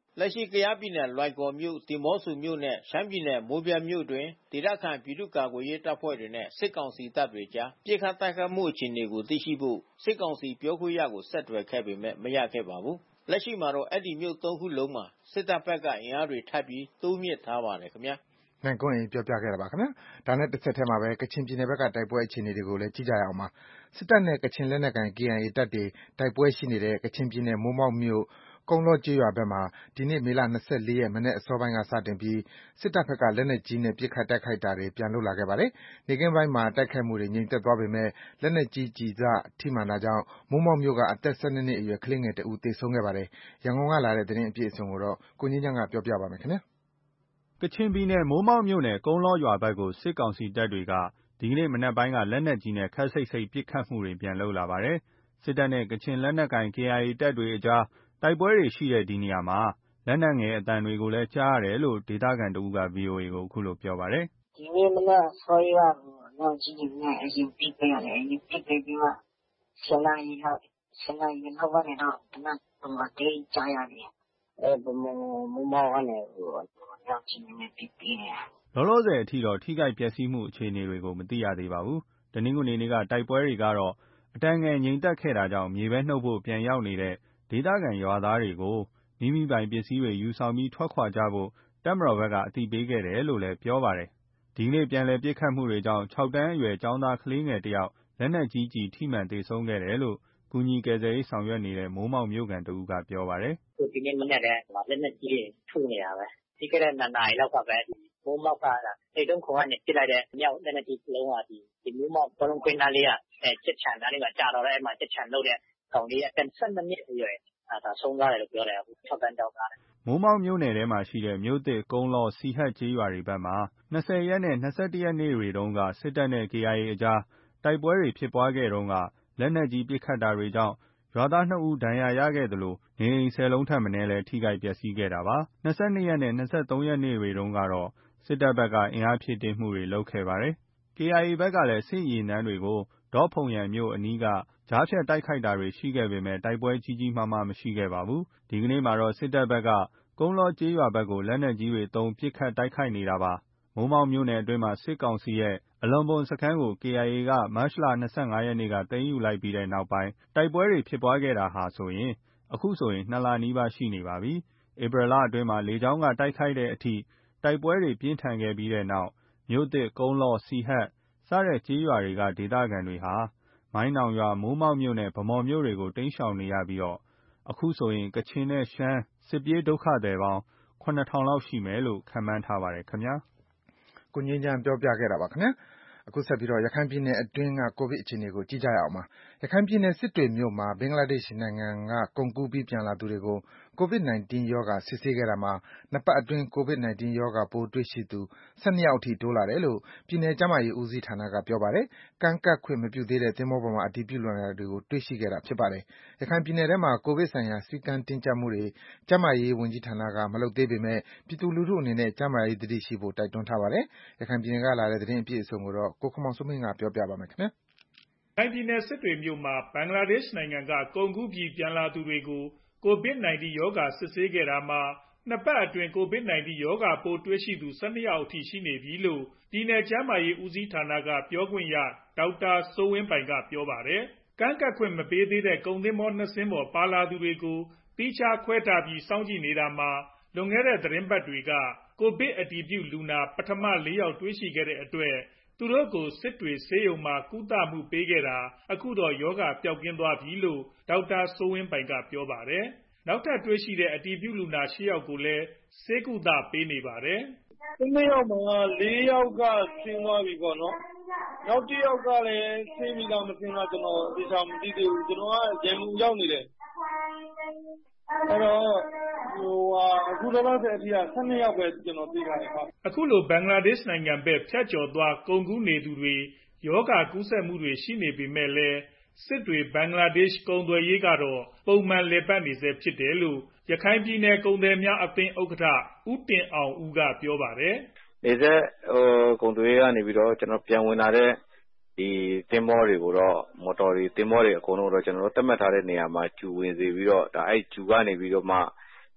လက်ရှိကယားပြည်နယ်လွိုင်ကော်မြို့ဒီမော့ဆိုမြို့နဲ့ရှမ်းပြည်နယ်မိုးပြတ်မြို့တွင်ဒေသခံပြည်သူ့ကာကွယ်ရေးတပ်ဖွဲ့တွေနဲ့စစ်ကောင်စီတပ်တွေကြားပြစ်ခတ်တိုက်ခိုက်မှုအခြေအနေကိုသိရှိဖို့စစ်ကောင်စီပြောခွင့်ရကိုဆက်သွယ်ခဲ့ပေမဲ့မရခဲ့ပါဘူး။လက်ရှိမှာတော့အဲ့ဒီမြို့3ခုလုံးမှာစစ်တပ်ဘက်ကအင်အားတွေထပ်ပြီးတိုးမြင့်ထားပါတယ်ခင်ဗျာ။နိုင်ကွန်းရင်ပြောပြခဲ့တာပါခင်ဗျာ။ဒါနဲ့တစ်ဆက်တည်းမှာပဲကချင်ပြည်နယ်ဘက်ကတိုက်ပွဲအခြေအနေတွေကိုလည်းကြည့်ကြရအောင်ပါ။စစ်တပ်နဲ့ကချင်လက်နက်ကိုင် KIA တပ်တွေတိုက်ပွဲရှိနေတဲ့ကချင်ပြည်နယ်မိုးမောက်မြို့ကုန်းလောကျေးရွာဘက်မှာဒီနေ့မေလ24ရက်မနေ့အစောပိုင်းကစတင်ပြီးစစ်တပ်ဘက်ကလက်နက်ကြီးနဲ့ပစ်ခတ်တိုက်ခိုက်တာတွေပြန်လုပ်လာခဲ့ပါတယ်။နေ့ကင်းပိုင်းမှာတိုက်ခိုက်မှုတွေငြိမ်သက်သွားပေမဲ့လက်နက်ကြီးကျည်စထိမှန်တာကြောင့်မိုးမောက်မြို့ကအသက်12နှစ်အရွယ်ကလေးငယ်တဦးသေဆုံးခဲ့ပါတယ်။ရန်ကုန်ကလာတဲ့သတင်းအပြည့်အစုံကိုတော့ကိုငင်းချမ်းကပြောပြပါမယ်ခင်ဗျာ။ကချင်ပြည်နယ်မိုးမောက်မြို့နယ်ကုန်းလောရွာဘက်ကိုစစ်ကောင်စီတပ်တွေကဒီကနေ့မနက်ပိုင်းကလက်နက်ကြီးနဲ့ခပ်စိတ်စိတ်ပစ်ခတ်မှုတွေပြန်လုပ်လာပါတယ်။စစ်တပ်နဲ့ကချင်လက်နက်ကိုင် KIA တပ်တွေအကြားတိုက်ပွဲတွေရှိတဲ့ဒီနေရာမှာလက်နက်ငယ်အသံတွေကိုလည်းကြားရတယ်လို့ဒေသခံတဦးက VOA ကိုအခုလိုပြောပါတယ်။ဒီနေ့မနက်စောရကနောက်ကြီးတွေနဲ့အရင်ပြစ်ပေးရတယ်အရင်ပြစ်ပေးပြီးမှ10နာရီလောက်ကနေတော့တနက်တေးကြားရတယ်။မိုးမောက်ကနေနောက်ကြီးတွေနဲ့ပြစ်ပေးတယ်။လောလောဆယ်အထိတော့ထိခိုက်ပျက်စီးမှုအခြေအနေတွေကိုမသိရသေးပါဘူး။တနင်္ဂနွေနေ့ကတိုက်ပွဲတွေကတော့အတန်ငယ်ငြိမ်သက်ခဲ့တာကြောင့်မြေပဲနှုတ်ဖို့ပြန်ရောက်နေတဲ့ဒေသခံရွာသားတွေကိုမိမိပိုင်ပစ္စည်းတွေယူဆောင်ပြီးထွက်ခွာကြဖို့တပ်မတော်ဘက်ကအသိပေးခဲ့တယ်လို့လည်းပြောပါတယ်။ဒီနေ့ပြန်လည်ပစ်ခတ်မှုတွေကြောင့်6တန်းအရွယ်ကျောင်းသားကလေးငယ်တယောက်လက်နက်ကြီးကျည်ထိမှန်သေဆုံးခဲ့တယ်လို့ကူညီကယ်ဆယ်ရေးဆောင်ရွက်နေတဲ့မိုးမောက်မြို့ခံတဦးကပြောပါတယ်။ဒီနေ့မနေ့ကလက်နက်ကြီးထုနေတာပဲ။ဒီကနေ့2နာရီလောက်ကပဲမိုးမောက်ကအိတ်တုံးခေါ်ကနေပြစ်လိုက်တဲ့မြောက်လက်နက်ကြီးလုံးဝဒီမိုးမောက်ဘလုံးခွင်းသားလေးကချက်ချန်သားလေးကကြာတော့အဲ့မှာချက်ချန်လုပ်တဲ့ကောင်လေးအသက်12နှစ်အရွယ်ဒါဆုံးသွားတယ်လို့ပြောတယ်အခု6တန်းကျောင်းသားမိုးမောက်မြို့နယ်ထဲမှာရှိတဲ့မြို့သစ်ကုန်းလောစီဟတ်ကျေးရွာတွေဘက်မှာ20ရက်နဲ့21ရက်နေ့တွေတုန်းကစစ်တပ်နဲ့ KIA အကြားတိုက်ပွဲတွေဖြစ်ပွားခဲ့တုန်းကလက်နက်ကြီးပစ်ခတ်တာတွေကြောင့်ရွာသား2ဦးဒဏ်ရာရခဲ့သလိုနေအိမ်10လုံးထက်မနည်းလည်းထိခိုက်ပျက်စီးခဲ့တာပါ22ရက်နဲ့23ရက်နေ့တွေတုန်းကတော့စစ်တပ်ဘက်ကအင်အားဖြည့်တင်းမှုတွေလုပ်ခဲ့ပါတယ်။ KIA ဘက်ကလည်းစစ်ရေနန်းတွေကိုဒေါ့ဖုန်ယန်မြို့အနီးကကြားဖြတ်တိုက်ခိုက်တာတွေရှိခဲ့ပေမဲ့တိုက်ပွဲကြီးကြီးမားမားမရှိခဲ့ပါဘူး။ဒီကနေ့မှာတော့စစ်တပ်ဘက်ကကုန်းလောကျေးရွာဘက်ကိုလက်နက်ကြီးတွေသုံးပစ်ခတ်တိုက်ခိုက်နေတာပါ။မိုးမောက်မြို့နယ်အတွင်းမှာစစ်ကောင်စီရဲ့အလွန်ပုံစခန်းကို KIA ကမတ်လ25ရက်နေ့ကသိမ်းယူလိုက်ပြီးတဲ့နောက်ပိုင်းတိုက်ပွဲတွေဖြစ်ပွားခဲ့တာဟာအခုဆိုရင်2လနီးပါးရှိနေပါပြီ။ဧပြီလအတွင်းမှာလေကြောင်းကတိုက်ခိုက်တဲ့အထိတိုက်ပွဲတွေပြင်းထန်ခဲ့ပြီးတဲ့နောက်မြို့သစ်ကုန်းလောစီဟတ်စတဲ့ကျေးရွာတွေကဒေသခံတွေဟာမိုင်းနောင်ရွာမိုးမောက်မြို့နဲ့ဗမော်မြို့တွေကိုတိမ်းရှောင်နေရပြီးအခုဆိုရင်ကချင်နဲ့ရှမ်းစစ်ပြေးဒုက္ခသည်ပေါင်း7000လောက်ရှိမယ်လို့ခန့်မှန်းထားပါတယ်ခင်ဗျာ။ကိုငင်းချမ်းပြောပြခဲ့တာပါခင်ဗျာ။အခုဆက်ပြီးရခိုင်ပြည်နယ်အတွင်းကကိုဗစ်အခြေအနေကိုကြည့်ကြရအောင်ပါ။ရခိုင်ပြည်နယ်စစ်တွေမြို့မှာဘင်္ဂလားဒေ့ရှ်နိုင်ငံကကုန်ကူးပြီးပြန်လာသူတွေကို COVID-19 ရောဂါစစ်ဆေးခဲ့တာမှာနှစ်ပတ်အတွင်း COVID-19 ရောဂါပိုးတွေ့ရှိသူ12ယောက်အထိတိုးလာတယ်လို့ပြည်နယ်ကျန်းမာရေးဦးစီးဌာနကပြောပါတယ်။ကမ်းကပ်ခွင့်မပြုသေးတဲ့သင်္ဘောပေါ်မှာအတည်ပြုလူနာတွေကိုတွေ့ရှိခဲ့တာဖြစ်ပါတယ်။ရခိုင်ပြည်နယ်ထဲမှာကိုဗစ်ဆိုင်ရာစည်းကမ်းတင်းကျပ်မှုတွေကျန်းမာရေးဝန်ကြီးဌာနကမလုပ်သေးပေမဲ့ပြည်သူလူထုအနေနဲ့ကျန်းမာရေးသတိရှိဖို့တိုက်တွန်းထားပါတယ်။ရခိုင်ပြည်နယ်ကလာတဲ့သတင်းအပြည့်အစုံကိုတော့ကိုခင်မောင်စိုးမင်းကပြောပြပါမယ်ခင်ဗျာ။ရခိုင်ပြည်နယ်စစ်တွေမြို့မှာဘင်္ဂလားဒေ့ရှ်နိုင်ငံကကုန်ကူးပြီးပြန်လာသူတွေကို COVID-19 ရောဂါစစ်ဆေးခဲ့တာမှာနှစ်ပတ်အတွင်း COVID-19 ရောဂါပိုးတွေ့ရှိသူ12ယောက်အထိရှိနေပြီလို့ပြည်နယ်ကျန်းမာရေးဦးစီးဌာနကပြောခွင့်ရဒေါက်တာစိုးဝင်းပိုင်ကပြောပါတယ်။ကမ်းကပ်ခွင့်မပေးသေးတဲ့ကုန်သင်္ဘော2စင်းပေါ်ပါလာသူတွေကိုသီးခြားခွဲထားပြီးစောင့်ကြည့်နေတာမှာလွန်ခဲ့တဲ့သီတင်းပတ်တွေက ကိုဗစ်အတည်ပြုလူနာပထမ4ယောက်တွေ့ရှိခဲ့တဲ့အတွက်သူတို့ကိုစစ်တွေဆေးရုံမှာကုသမှုပေးခဲ့တာအခုတော့ရောဂါပျောက်ကင်းသွားပြီလို့ဒေါက်တာစိုးဝင်းပိုင်ကပြောပါတယ်။နောက်ထပ်တွေ့ရှိတဲ့အတည်ပြုလူနာ8ယောက်ကိုလည်းဆေးကုသပေးနေပါတယ်။12ယောက်မှာ4ယောက်ကဆင်းသွားပြီပေါ့နော်။နောက်1ယောက်ကလည်းဆင်းပြီလားမဆင်းလားကျွန်တော်သေချာမသိသေးဘူး။ကျွန်တော်ကရန်ကုန်ရောက်နေတယ်။အဲ့တော့အခုလောလောဆယ်အထိက12ယောက်ပဲကျွန်တော်သိထားတယ်ဟုတ်အခုလိုဘင်္ဂလားဒေ့ရှ်နိုင်ငံဘက်ဖြတ်ကျော်သွားကုန်ကူးနေသူတွေယောဂကူးစက်မှုတွေရှိနေပေမဲ့လည်းစစ်တွေဘင်္ဂလားဒေ့ရှ်ကုန်သွယ်ရေးကတော့ပုံမှန်လည်ပတ်နေဆဲဖြစ်တယ်လို့ရခိုင်ပြည်နယ်ကုန်သည်များအသင်းဥက္ကဋ္ဌဦးတင်အောင်ဦးကပြောပါတယ်။နေဆက်ကုန်သွယ်ရေးကနေပြီးတော့ကျွန်တော်ပြန်ဝင်လာတဲ့ဒီသင်္ဘောတွေကိုတော့မော်တော်တွေသင်္ဘောတွေအကုန်လုံးတော့ကျွန်တော်တို့သတ်မှတ်ထားတဲ့နေရာမှာကျူဝင်စေပြီးတော့ဒါအဲ့ကျူကနေပြီးတော့မှ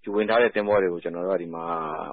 ဝင်ထားတဲ့သင်္ဘောတွေကိုကျွန်တော်တို့ကဒီမှာ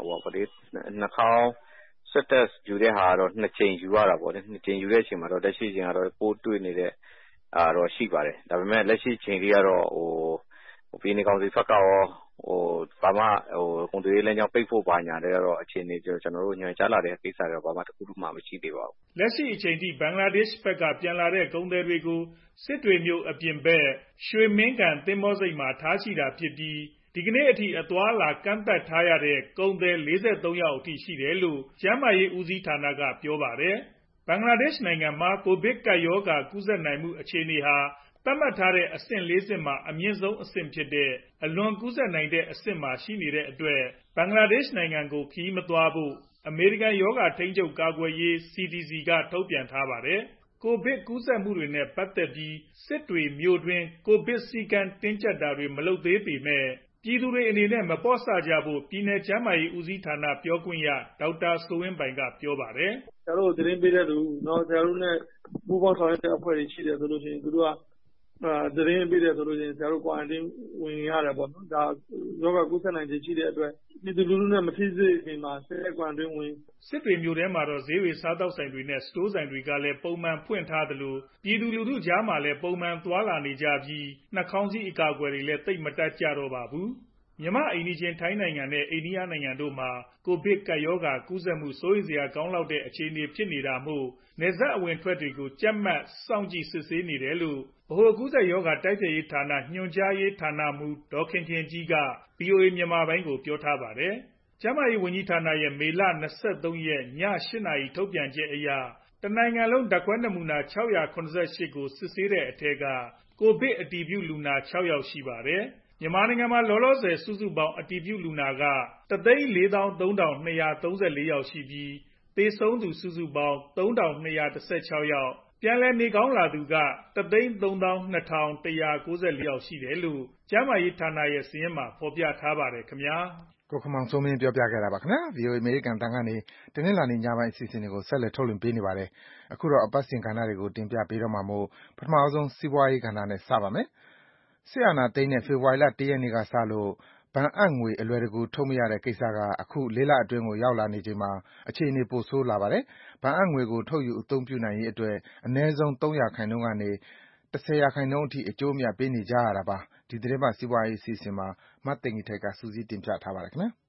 2000တက်ယူတဲ့ဟာတော့2ချိန်ယူရတာပေါ့လေ2ချိန်ယူတဲ့အချိန်မှာတော့လက်ရှိချိန်ကတော့ပိုးတွေ့နေတဲ့တော့ရှိပါတယ်ဒါပေမဲ့လက်ရှိချိန်လေးကတော့ပြည်နယ်ကောင်စီဘက်ကရောဘာမှကုန်သွယ်ရေးလမ်းကြောင်းပိတ်ဖို့ပါညာတဲ့တော့အခြေအနေကျွန်တော်တို့ညွှန်ကြားလာတဲ့ကိစ္စတွေဘာမှတစ်ခုမှမရှိသေးပါဘူးလက်ရှိအချိန်ထိဘင်္ဂလားဒေ့ရှ်ဘက်ကပြန်လာတဲ့ကုန်သည်တွေကိုစစ်တွေမြို့အပြင်ဘက်ရွှေမင်းကန်သင်္ဘောဆိပ်မှာထားရှိတာဖြစ်ပြီးဒီကနေ့အထိအသွားလာကန့်သတ်ထားရတဲ့ကုန်သည်43ယောက်အထိရှိတယ်လို့ကျန်းမာရေးဦးစီးဌာနကပြောပါတယ်ဘင်္ဂလားဒေ့ရှ်နိုင်ငံမှာကိုဗစ်ကပ်ရောဂါကူးစက်နိုင်မှုအခြေအနေဟာသတ်မှတ်ထားတဲ့အဆင့်4ဆင့်မှာအမြင့်ဆုံးအဆင့်ဖြစ်တဲ့အလွန်ကူးစက်နိုင်တဲ့အဆင့်မှာရှိနေတဲ့အတွက်ဘင်္ဂလားဒေ့ရှ်နိုင်ငံကိုခရီးမသွားဖို့အမေရိကန်ရောဂါထိန်းချုပ်ကာကွယ်ရေး CDC ကထုတ်ပြန်ထားပါတယ်ကိုဗစ်ကူးစက်မှုတွေနဲ့ပတ်သက်ပြီးစစ်တွေမြို့တွင်းကိုဗစ်စည်းကမ်းတင်းကျပ်တာတွေမလုပ်သေးပေမဲ့ပြည်သူတွေအနေနဲ့မပေါ့ဆကြဖို့ပြည်내ကျန်းမာရေးဦးစီးဌာနပြောခွင့်ရဒေါက်တာစိုးဝင်းပိုင်ကပြောပါတယ်ဆရာတို့သတင်းပေးတဲ့လူနော်ဆရာတို့နဲ့ပူးပေါင်းဆောင်ရွက်တဲ့အဖွဲ့တွေရှိတယ်ဆိုလို့ရှိရင်သူတို့ကသတင်းပေးတယ်ဆိုလို့ရှိရင်ဆရာတို့ quarantine ဝင်ရတယ်ပေါ့နော်ဒါယောဂကူးစက်နိုင်ခြေရှိတဲ့အတွက်ပြည်သူလူထုနဲ့မထိစေခင်မှာဆက် quarantine ဝင်စစ်တွေမြို့ထဲမှာတော့ဈေးတွေစားတောက်ဆိုင်တွေနဲ့စတိုးဆိုင်တွေကလည်းပုံမှန်ဖွင့်ထားသလိုပြည်သူလူထုကြားမှာလည်းပုံမှန်သွားလာနေကြပြီးနှာခေါင်းစည်းအကာအကွယ်တွေလည်းတိတ်မတက်ကြတော့ပါဘူးမြန်မာအိမ်နီးချင်းထိုင်းနိုင်ငံနဲ့အိန္ဒိယနိုင်ငံတို့မှာကိုဗစ်ကပ်ရောဂါကူးစက်မှုစိုးရိမ်စရာကောင်းလောက်တဲ့အခြေအနေဖြစ်နေတာမို့နယ်စပ်အဝင်ထွက်တွေကိုကြပ်မတ်စောင့်ကြည့်စစ်ဆေးနေတယ်လို့ဗဟိုကူးစက်ရောဂါတိုက်ဖျက်ရေးဌာနညွှန်ကြားရေးဌာနမှူးဒေါ်ခင်ခင်ကြီးက VOA မြန်မာပိုင်းကိုပြောထားပါတယ်ကျန်းမာရေးဝန်ကြီးဌာနရဲ့မေလ23ရက်ည8နာရီထုတ်ပြန်ချက်အရတနိုင်ငံလုံးဓာတ်ခွဲနမူနာ688ကိုစစ်ဆေးတဲ့အထက်ကကိုဗစ်အတည်ပြုလူနာ6ယောက်ရှိပါတယ်မြန်မာနိုင်ငံမှာလောလောဆယ်စုစုပေါင်းအတည်ပြုလူနာက 1,43,234 ယောက်ရှိပြီးသေဆုံးသူစုစုပေါင်း 3,216 ယောက်ပြန်လည်နေကောင်းလာသူက 1,32,194 ယောက်ရှိတယ်လို့ကျန်းမာရေးဌာနရဲ့စာရင်းမှာဖော်ပြထားပါတယ်ခင်ဗျာကိုခင်မောင်စိုးမင်းပြောပြခဲ့တာပါခင်ဗျာ VOA အမေရိကန်တန်ကနေတနင်္လာနေ့ညပိုင်းအစီအစဉ်တွေကိုဆက်လက်ထုတ်လွှင့်ပေးနေပါတယ်အခုတော့အပတ်စဉ်ကဏ္ဍတွေကိုတင်ပြပေးတော့မှာမို့ပထမဆုံးစီးပွားရေးကဏ္ဍနဲ့စပါမယ်စစ်အာဏာသိမ်းတဲ့ဖေဖော်ဝါရီလ1ရက်နေ့ကစလို့ဘဏ်အပ်ငွေအလွယ်တကူထုတ်မရတဲ့ကိစ္စကအခု4လအတွင်းကိုရောက်လာနေချိန်မှာအခြေအနေပိုဆိုးလာပါတယ်ဘဏ်အပ်ငွေကိုထုတ်ယူအသုံးပြုနိုင်ရေးအတွက်အနည်းဆုံး3%ကနေ10%အထိအကျိုးအမြတ်ပေးနေကြရတာပါဒီသတင်းပတ်စီးပွားရေးအစီအစဉ်မှာမသိင်္ဂီထိုက်ကစူးစီးတင်ပြထားပါတယ်ခင်ဗျာ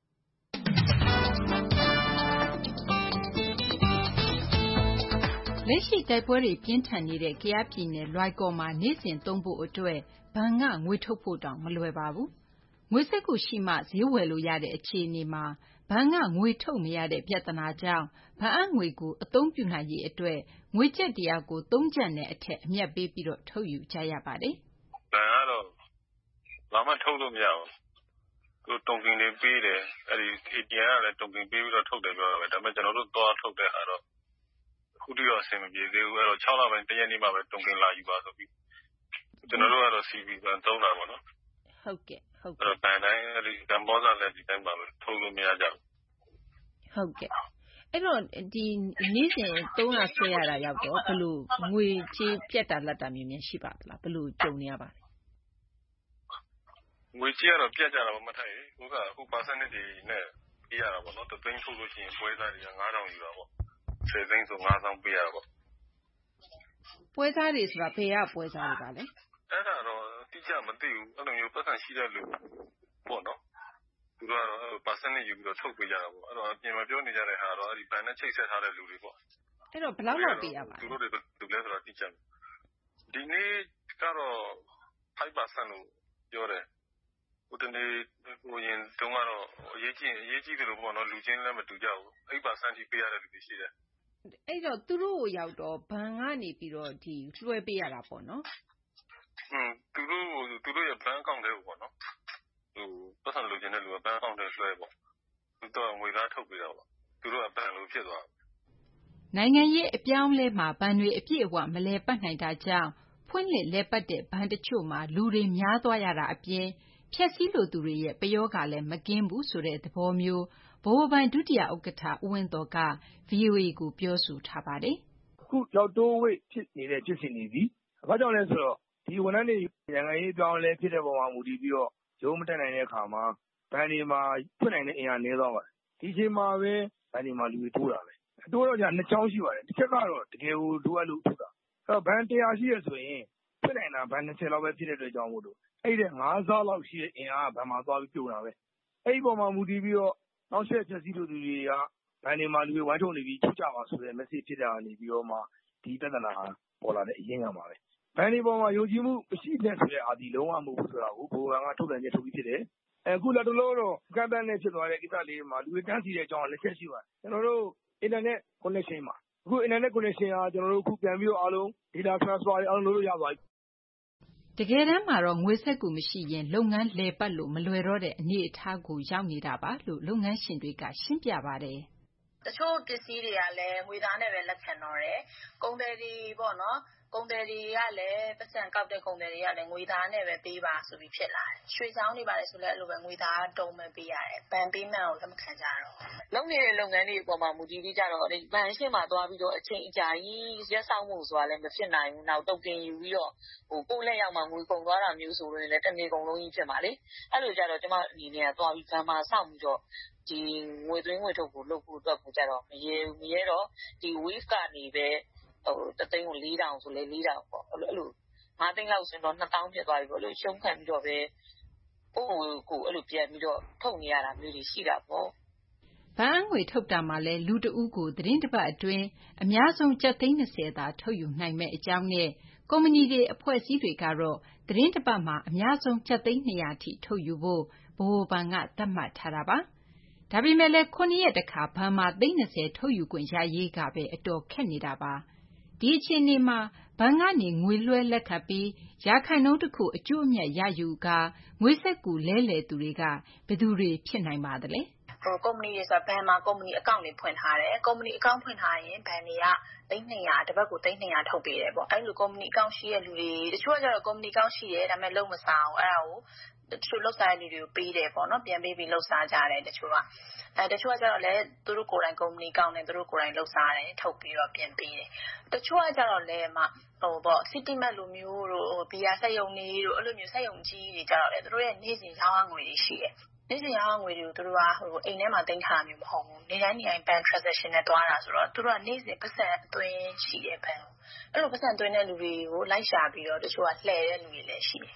လက်ရှိတိုက်ပွဲတွေပြင်းထန်နေတဲ့ကယားပြည်နယ်လွိုင်ကော်မှာနေ့စဉ်သုံးဖို့အတွက်ဘဏ်ကငွေထုတ်ဖို့တောင်မလွယ်ပါဘူး။ငွေစက္ကူရှိမှဈေးဝယ်လို့ရတဲ့အခြေအနေမှာဘဏ်ကငွေထုတ်မရတဲ့ပြဿနာကြောင့်ဘဏ်အပ်ငွေကိုအသုံးပြုနိုင်ရေးအတွက်ငွေကျပ်100ကို3ကျပ်နဲ့အထက်အမြတ်ပေးပြီးထုတ်ယူကြရပါတယ်။ဘဏ်ကတော့ဘာမှထုတ်လို့မရဘူး။သူတုံကင်တွေပေးတယ်အဲ့ဒီ ATM ကလည်းတုံကင်ပေးပြီးတော့ထုတ်တယ်ပြောတာပဲဒါပေမဲ့ကျွန်တော်တို့သွားထုတ်တဲ့ဟာတော့ခုတည်းတော့အဆင်မပြေသေးဘူးအဲ့တော့6လပိုင်းတရက်နေ့မှပဲတုံကင်လာယူပါဆိုပြီးကျွန်တော်တို့ကတော့ CB ဘဏ်သုံးတာပေါ့နော်ဟုတ်ကဲ့အဲ့တော့ဘဏ်တိုင်းအဲ့ဒီကမ္ဘောဇလည်းဒီတိုင်းပါပဲထုတ်လို့မရကြဘူးဟုတ်ကဲ့အဲ့တော့ဒီနေ့စဉ်300ဆွဲရတာရောက်တော့ဘယ်လိုငွေကြေးပြတ်တာလက်တာမျိုးများရှိပါသလားဘယ်လိုကြုံနေရပါလဲငွေကြေးကတော့ပြတ်ကြတာမထိုင်ဘူးအခု percentage တွေနဲ့ပေးရတာပေါ့နော်တသိန်းထုတ်လို့ရှိရင်ပွဲစားတွေက9000ယူတာပေါ့10သိန်းဆို9000ပေးရတာပေါ့ပွဲစားတွေဆိုတာဘယ်ရပွဲစားတွေပါလဲအဲ့ဒါတော့တိကျမသိဘူးအဲ့လိုမျိုးပတ်စံရှိတဲ့လူပေါ့နော်သူတို့ကတော့ percentage ယူပြီးတော့ထုတ်ပေးကြတာပေါ့အဲ့တော့အပြင်မှာပြောနေကြတဲ့ဟာတော့အဲ့ဒီဘဏ်နဲ့ချိတ်ဆက်ထားတဲ့လူတွေပေါ့အဲ့တော့ဘယ်လောက်လောက်ပေးရပါလဲသူတို့တွေသူလဲဆိုတော့တိကျဒီနေ့ကတော့ 5% လို့ပြောတယ်ဟိုတနေ့ဟိုရင်တုန်းကတော့အရေးကြီးတယ်လို့ပေါ့နော်လူချင်းလည်းမတူကြဘူး 8% ထိပေးရတဲ့လူတွေရှိတယ်အဲ့တော့သူတို့ရောက်တော့ဘဏ်ကနေပြီးတော့ဒီလွှဲပေးရတာပေါ့နော်သူတို့ရဲ့ဘဏ်အကောင့်တွေကိုပေါ့နော်ဟိုပတ်စံလူချင်းတဲ့လူကဘဏ်အကောင့်တွေလွှဲပေါ့သူတို့ငွေသားထုတ်ပေးတာပေါ့သူတို့ကဘဏ်လိုဖြစ်သွားနိုင်ငံရေးအပြောင်းလဲမှာဘဏ်တွေအပြည့်အဝမလဲပတ်နိုင်တာကြောင့်ဖွင့်လှစ်လဲပတ်တဲ့ဘဏ်တချို့မှာလူတွေများသွားရတာအပြင်ဖြက်စီးလိုသူတွေရဲ့ပယောဂလည်းမကင်းဘူးဆိုတဲ့သဘောမျိုးဗဟိုဘဏ်ဒုတိယဥက္ကဋ္ဌဦးဝင်းသော်က VOA ကိုပြောဆိုထားပါတယ်အခုရောက်တိုးဝိတ်ဖြစ်နေတဲ့ဖြစ်စဉ်တွေဒီဘာကြောင့်လဲဆိုတော့ဒီဝန်ထမ်းတွေနိုင်ငံရေးအပြောင်းလဲဖြစ်တဲ့ပုံမှာမူတည်ပြီးတော့ရုံးမတက်နိုင်တဲ့အခါမှာဘဏ်တွေမှာဖွင့်နိုင်တဲ့အင်အားနည်းသွားပါတယ်ဒီအချိန်မှာပဲဘဏ်တွေမှာလူတွေတိုးတာပဲတိုးတော့ကြာနှစ်ချောင်းရှိပါတယ်တစ်ချက်ကတော့တကယ်ကိုလိုအပ်လို့ထုတ်တာအဲ့တော့ဘဏ်100ရှိရဆိုရင်ဖွင့်နိုင်တာဘဏ်20လောက်ပဲဖြစ်တဲ့အတွက်ကြောင့်မို့လို့အဲ့ဒီ5ဆလောက်ရှိတဲ့အင်အားဘဏ်မှာသွားပြီးပြုံတာပဲအဲ့ဒီပုံမှာမူတည်ပြီးတော့နောက်ဆက်ချက်စီးလို့သူတွေကဘဏ်တွေမှာလူတွေဝိုင်းထုံနေပြီးထုတ်ကြပါဆိုတဲ့ message ဖြစ်တာနေပြီးတော့မှဒီပြဿနာဟာပေါ်လာတဲ့အရင်းခံပါပဲဘဏ်တွေပေါ်မှာယုံကြည်မှုမရှိတဲ့ဆိုတဲ့အာဒီလုံးဝမဟုတ်ဘူးဆိုတာကိုဘိုးကထုတ်ပြန်ချက်ထုတ်ပြီးဖြစ်တယ်အခုလက်တလုံးတော့ကန့်တန်းနဲ့ဖြစ်သွားတဲ့ကိစ္စလေးမှာလူတွေတန်းစီတဲ့အကြောင်းလက်ချက်ရှိပါတယ်ကျွန်တော်တို့ internet connection မှာအခု internet connection ဟာကျွန်တော်တို့အခုပြန်ပြီးတော့အားလုံး data transfer တွေအားလုံးလုပ်လို့ရသွားပြီတကယ်တမ်းမှာတော့ငွေစက်ကူမရှိရင်လုပ်ငန်းလည်ပတ်လို့မလွယ်တော့တဲ့အနေအထားကိုရောက်နေတာပါလို့လုပ်ငန်းရှင်တွေကရှင်းပြပါတယ်တချို့ပစ္စည်းတွေကလည်းငွေသားနဲ့ပဲလက်ခံတော့တယ်ကုန်တယ်တွေပေါ့နော်ကုန်တယ်တွေကလည်းပတ်စံကောက်တဲ့ကုန်တယ်တွေကလည်းငွေသားနဲ့ပဲပေးပါဆိုပြီးဖြစ်လာတယ်ရွှေချောင်းတွေပါတယ်ဆိုလည်းအဲ့လိုပဲငွေသားတုံးပဲပေးရတယ်ဘဏ်ပေးမှန်ကိုလက်မခံကြတော့လုပ်နေတဲ့လုပ်ငန်းတွေအပေါ်မှာမူတည်ပြီးကြတော့ဒီဘဏ်ရှင်းမှာသွားပြီးတော့အချိန်အကြာကြီးရက်ဆောင်မှုဆိုတာလည်းမဖြစ်နိုင်ဘူးနောက်တုတ်တင်ယူပြီးတော့ကိုယ့်လက်ရောက်မှာငွေကုန်သွားတာမျိုးဆိုလို့လည်းတစ်နေ့ကုန်လုံးကြီးဖြစ်မှာလေအဲ့လိုကြတော့ကျွန်မအနေနဲ့ကသွားပြီးဘဏ်မှာစောင့်ပြီးတော့ဒီငွေသွင်းငွေထုတ်ကိုလုပ်ဖို့အတွက်ကိုကြတော့မရဲတော့ဒီ wave ကနေပဲတသိန်းကို4000ဆိုလဲ4000ပေါ့အဲ့လို5သိန်းလောက်ဆိုတော့2000ဖြစ်သွားပြီပေါ့လို့ရှုံးခံပြီးတော့ပဲကိုအဲ့လိုပြန်ပြီးတော့ထုတ်နေရတာမျိုးတွေရှိတာပေါ့ဘဏ်ငွေထုတ်တာမှာလဲလူတဦးကိုသတင်းတစ်ပတ်အတွင်းအများဆုံးကျပ်သိန်း20သာထုတ်ယူနိုင်မဲ့အကြောင်းနဲ့ကုမ္ပဏီတွေအဖွဲ့အစည်းတွေကတော့သတင်းတစ်ပတ်မှာအများဆုံးကျပ်သိန်း200ထိထုတ်ယူဖို့ဗဟိုဘဏ်ကသတ်မှတ်ထားတာပါဒါပေမဲ့လည်း9ရက်တခါဘဏ်မှာသိန်း20ထုတ်ယူခွင့်ရရေးကပဲအတော်ခက်နေတာပါဒီအခြေအနေမှာဘဏ်ကနေငွေလွှဲလက်ခံပြီးရာခိုင်နှုန်းတစ်ခုအကျိုးအမြတ်ရယူကာငွေဆက်ကူလဲလှယ်သူတွေကဘယ်သူတွေဖြစ်နိုင်ပါသလဲကုမ္ပဏီတွေဆိုတာဘဏ်မှာကုမ္ပဏီအကောင့်တွေဖွင့်ထားတယ်ကုမ္ပဏီအကောင့်ဖွင့်ထားရင်ဘဏ်တွေကသိန်း200တစ်ပတ်ကိုသိန်း200ထုတ်ပေးတယ်ပေါ့အဲ့လိုကုမ္ပဏီအကောင့်ရှိတဲ့လူတွေတချို့ကကျတော့ကုမ္ပဏီအကောင့်ရှိတယ်ဒါပေမဲ့လုံးမစားအောင်အဲ့ဒါကိုတချို့လောက်စားတဲ့လူတွေကိုပေးတယ်ပေါ့နော်ပြန်ပေးပြီးလောက်စားကြတယ်တချို့ကတချို့ကကျတော့လည်းသူတို့ကိုယ်တိုင်ကုမ္ပဏီအကောင့်နဲ့သူတို့ကိုယ်တိုင်လောက်စားတယ်ထုတ်ပြီးတော့ပြန်ပေးတယ်တချို့ကကျတော့လည်းCity Mart လိုမျိုးတို့ဘီယာစက်ရုံတွေတို့အဲ့လိုမျိုးစက်ရုံကြီးတွေကျတော့လေသူတို့ရဲ့နေ့စဉ်ရောင်းရငွေတွေရှိတယ်နေ့စဉ်ရောင်းရငွေတွေကိုသူတို့ကအိမ်ထဲမှာတင်ထားတာမျိုးမဟုတ်ဘူးနေ့တိုင်းဘဏ် transaction နဲ့တွားတာဆိုတော့သူတို့ကနေ့စဉ်ပတ်စံအသွင်းရှိတယ်ဘဏ်အဲ့လိုပတ်စံသွင်းတဲ့လူတွေကိုလိုက်ရှာပြီးတော့တချို့ကလှည့်တဲ့လူတွေလည်းရှိတယ်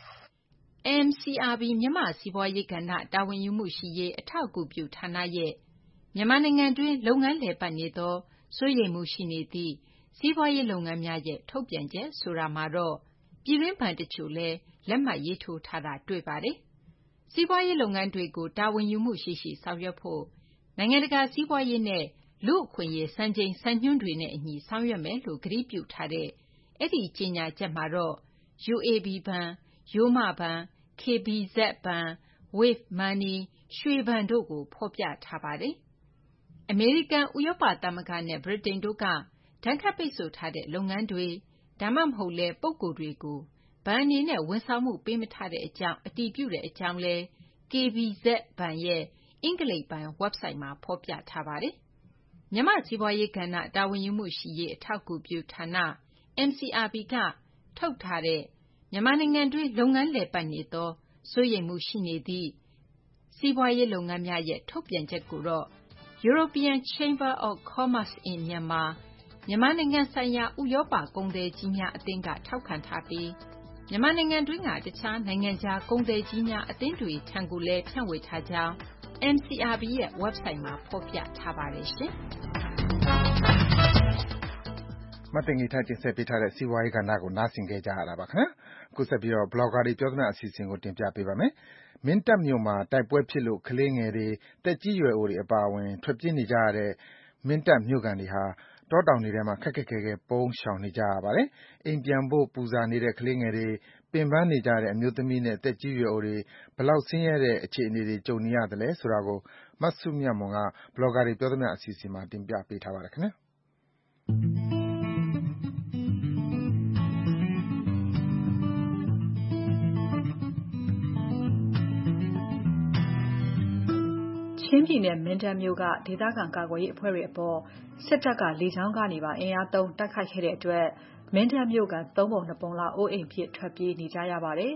MCRB မြန်မာစီးပွားရေးကဏ္ဍတာဝန်ယူမှုရှိရေးအထောက်အကူပြုဌာနရဲ့မြန်မာနိုင်ငံတွင်းလုပ်ငန်းလည်ပတ်နေသောစိုးရိမ်မှုရှိနေသည့်စီးပွားရေးလုပ်ငန်းများရဲ့ထုတ်ပြန်ချက်ဆိုတာမှာတော့ပြည်တွင်းဘဏ်တချို့လည်းလက်မှတ်ရေးထိုးထားတာတွေ့ပါတယ်။စီးပွားရေးလုပ်ငန်းတွေကိုတာဝန်ယူမှုရှိရှိဆောင်ရွက်ဖို့နိုင်ငံတကာစီးပွားရေးနဲ့လူ့အခွင့်အရေးစံချိန်စံညွှန်းတွေနဲ့အညီဆောင်ရွက်မယ်လို့ကတိပြုထားတဲ့အဲ့ဒီကြေညာချက်မှာတော့ UAB ဘဏ်၊ရိုးမဘဏ်၊ KBZ ဘဏ်၊ Wave Money ရွှေဘဏ်တို့ကိုဖော်ပြထားပါတယ်။အမေရိကန်ဥရောပသမဂ္ဂနဲ့ဗြိတိန်တို့ကဒဏ်ခတ်ပိတ်ဆို့ထားတဲ့လုပ်ငန်းတွေဒါမှမဟုတ်လဲပုဂ္ဂိုလ်တွေကိုဘဏ်အနေနဲ့ဝန်ဆောင်မှုပေးမထားတဲ့အကြောင်းအတည်ပြုတဲ့အကြောင်းလဲ KBZ ဘဏ်ရဲ့အင်္ဂလိပ်ပိုင်း website မှာဖော်ပြထားပါတယ်။မြန်မာစီးပွားရေးကဏ္ဍတာဝန်ယူမှုရှိရေးအထောက်အကူပြုဌာန MCRB ကထုတ်ထားတဲ့မြန်မာနိုင်ငံတွင်းလုပ်ငန်းလည်ပတ်နေသောစိုးရိမ်မှုရှိနေသည့်စီးပွားရေးလုပ်ငန်းများရဲ့ထုတ်ပြန်ချက်ကိုတော့ European Chamber of Commerce in Myanmar မြန်မာနိုင်ငံဆိုင်ရာဥရောပကုန်သည်ကြီးများအသင်းကထောက်ခံထားပြီးမြန်မာနိုင်ငံတွင်းကတခြားနိုင်ငံခြားကုန်သည်ကြီးများအသင်းတွေထံကိုလည်းဖြန့်ဝေထားကြောင်း MCRB ရဲ့ website မှာဖော်ပြထားပါတယ်ရှင်မတင်ငီထားတင်ဆက်ပေးထားတဲ့စီးပွားရေးကဏ္ဍကိုနားဆင်ခဲ့ကြရတာပါခင်ဗျာအခုဆက်ပြီးတော့ blogger တွေပြောသမျှအစီအစဉ်ကိုတင်ပြပေးပါမယ်မင်းတပ်မြို့မှာတိုက်ပွဲဖြစ်လို့ကလေးငယ်တွေတက်ကြီးရွယ်အိုတွေအပါအဝင်ထွက်ပြေးနေကြရတဲ့မင်းတပ်မြို့ခံတွေဟာတောတောင်တွေထဲမှာခက်ခက်ခဲခဲပုန်းရှောင်နေကြရပါတယ်အိမ်ပြန်ဖို့ပူဇာနေတဲ့ကလေးငယ်တွေပင်ပန်းနေကြတဲ့အမျိုးသမီးနဲ့တက်ကြီးရွယ်အိုတွေဘလောက်ဆင်းရဲတဲ့အခြေအနေတွေကြုံနေရသလဲဆိုတာကိုမဆုမြတ်မွန်က blogger တွေပြောသမျှအစီအစဉ်မှာတင်ပြပေးထားပါတယ်ခင်ဗျာချင်းပြည်နယ်မင်းတပ်မြို့ကဒေသခံကာကွယ်ရေးအဖွဲ့တွေအပေါ်စစ်တပ်ကလေကြောင်းကနေပါအင်အားသုံးတိုက်ခိုက်ခဲ့တဲ့အတွက်မင်းတပ်မြို့က3ပုံ2ပုံလောက်အိုးအိမ်ဖြစ်ထွက်ပြေးနေကြရပါတယ်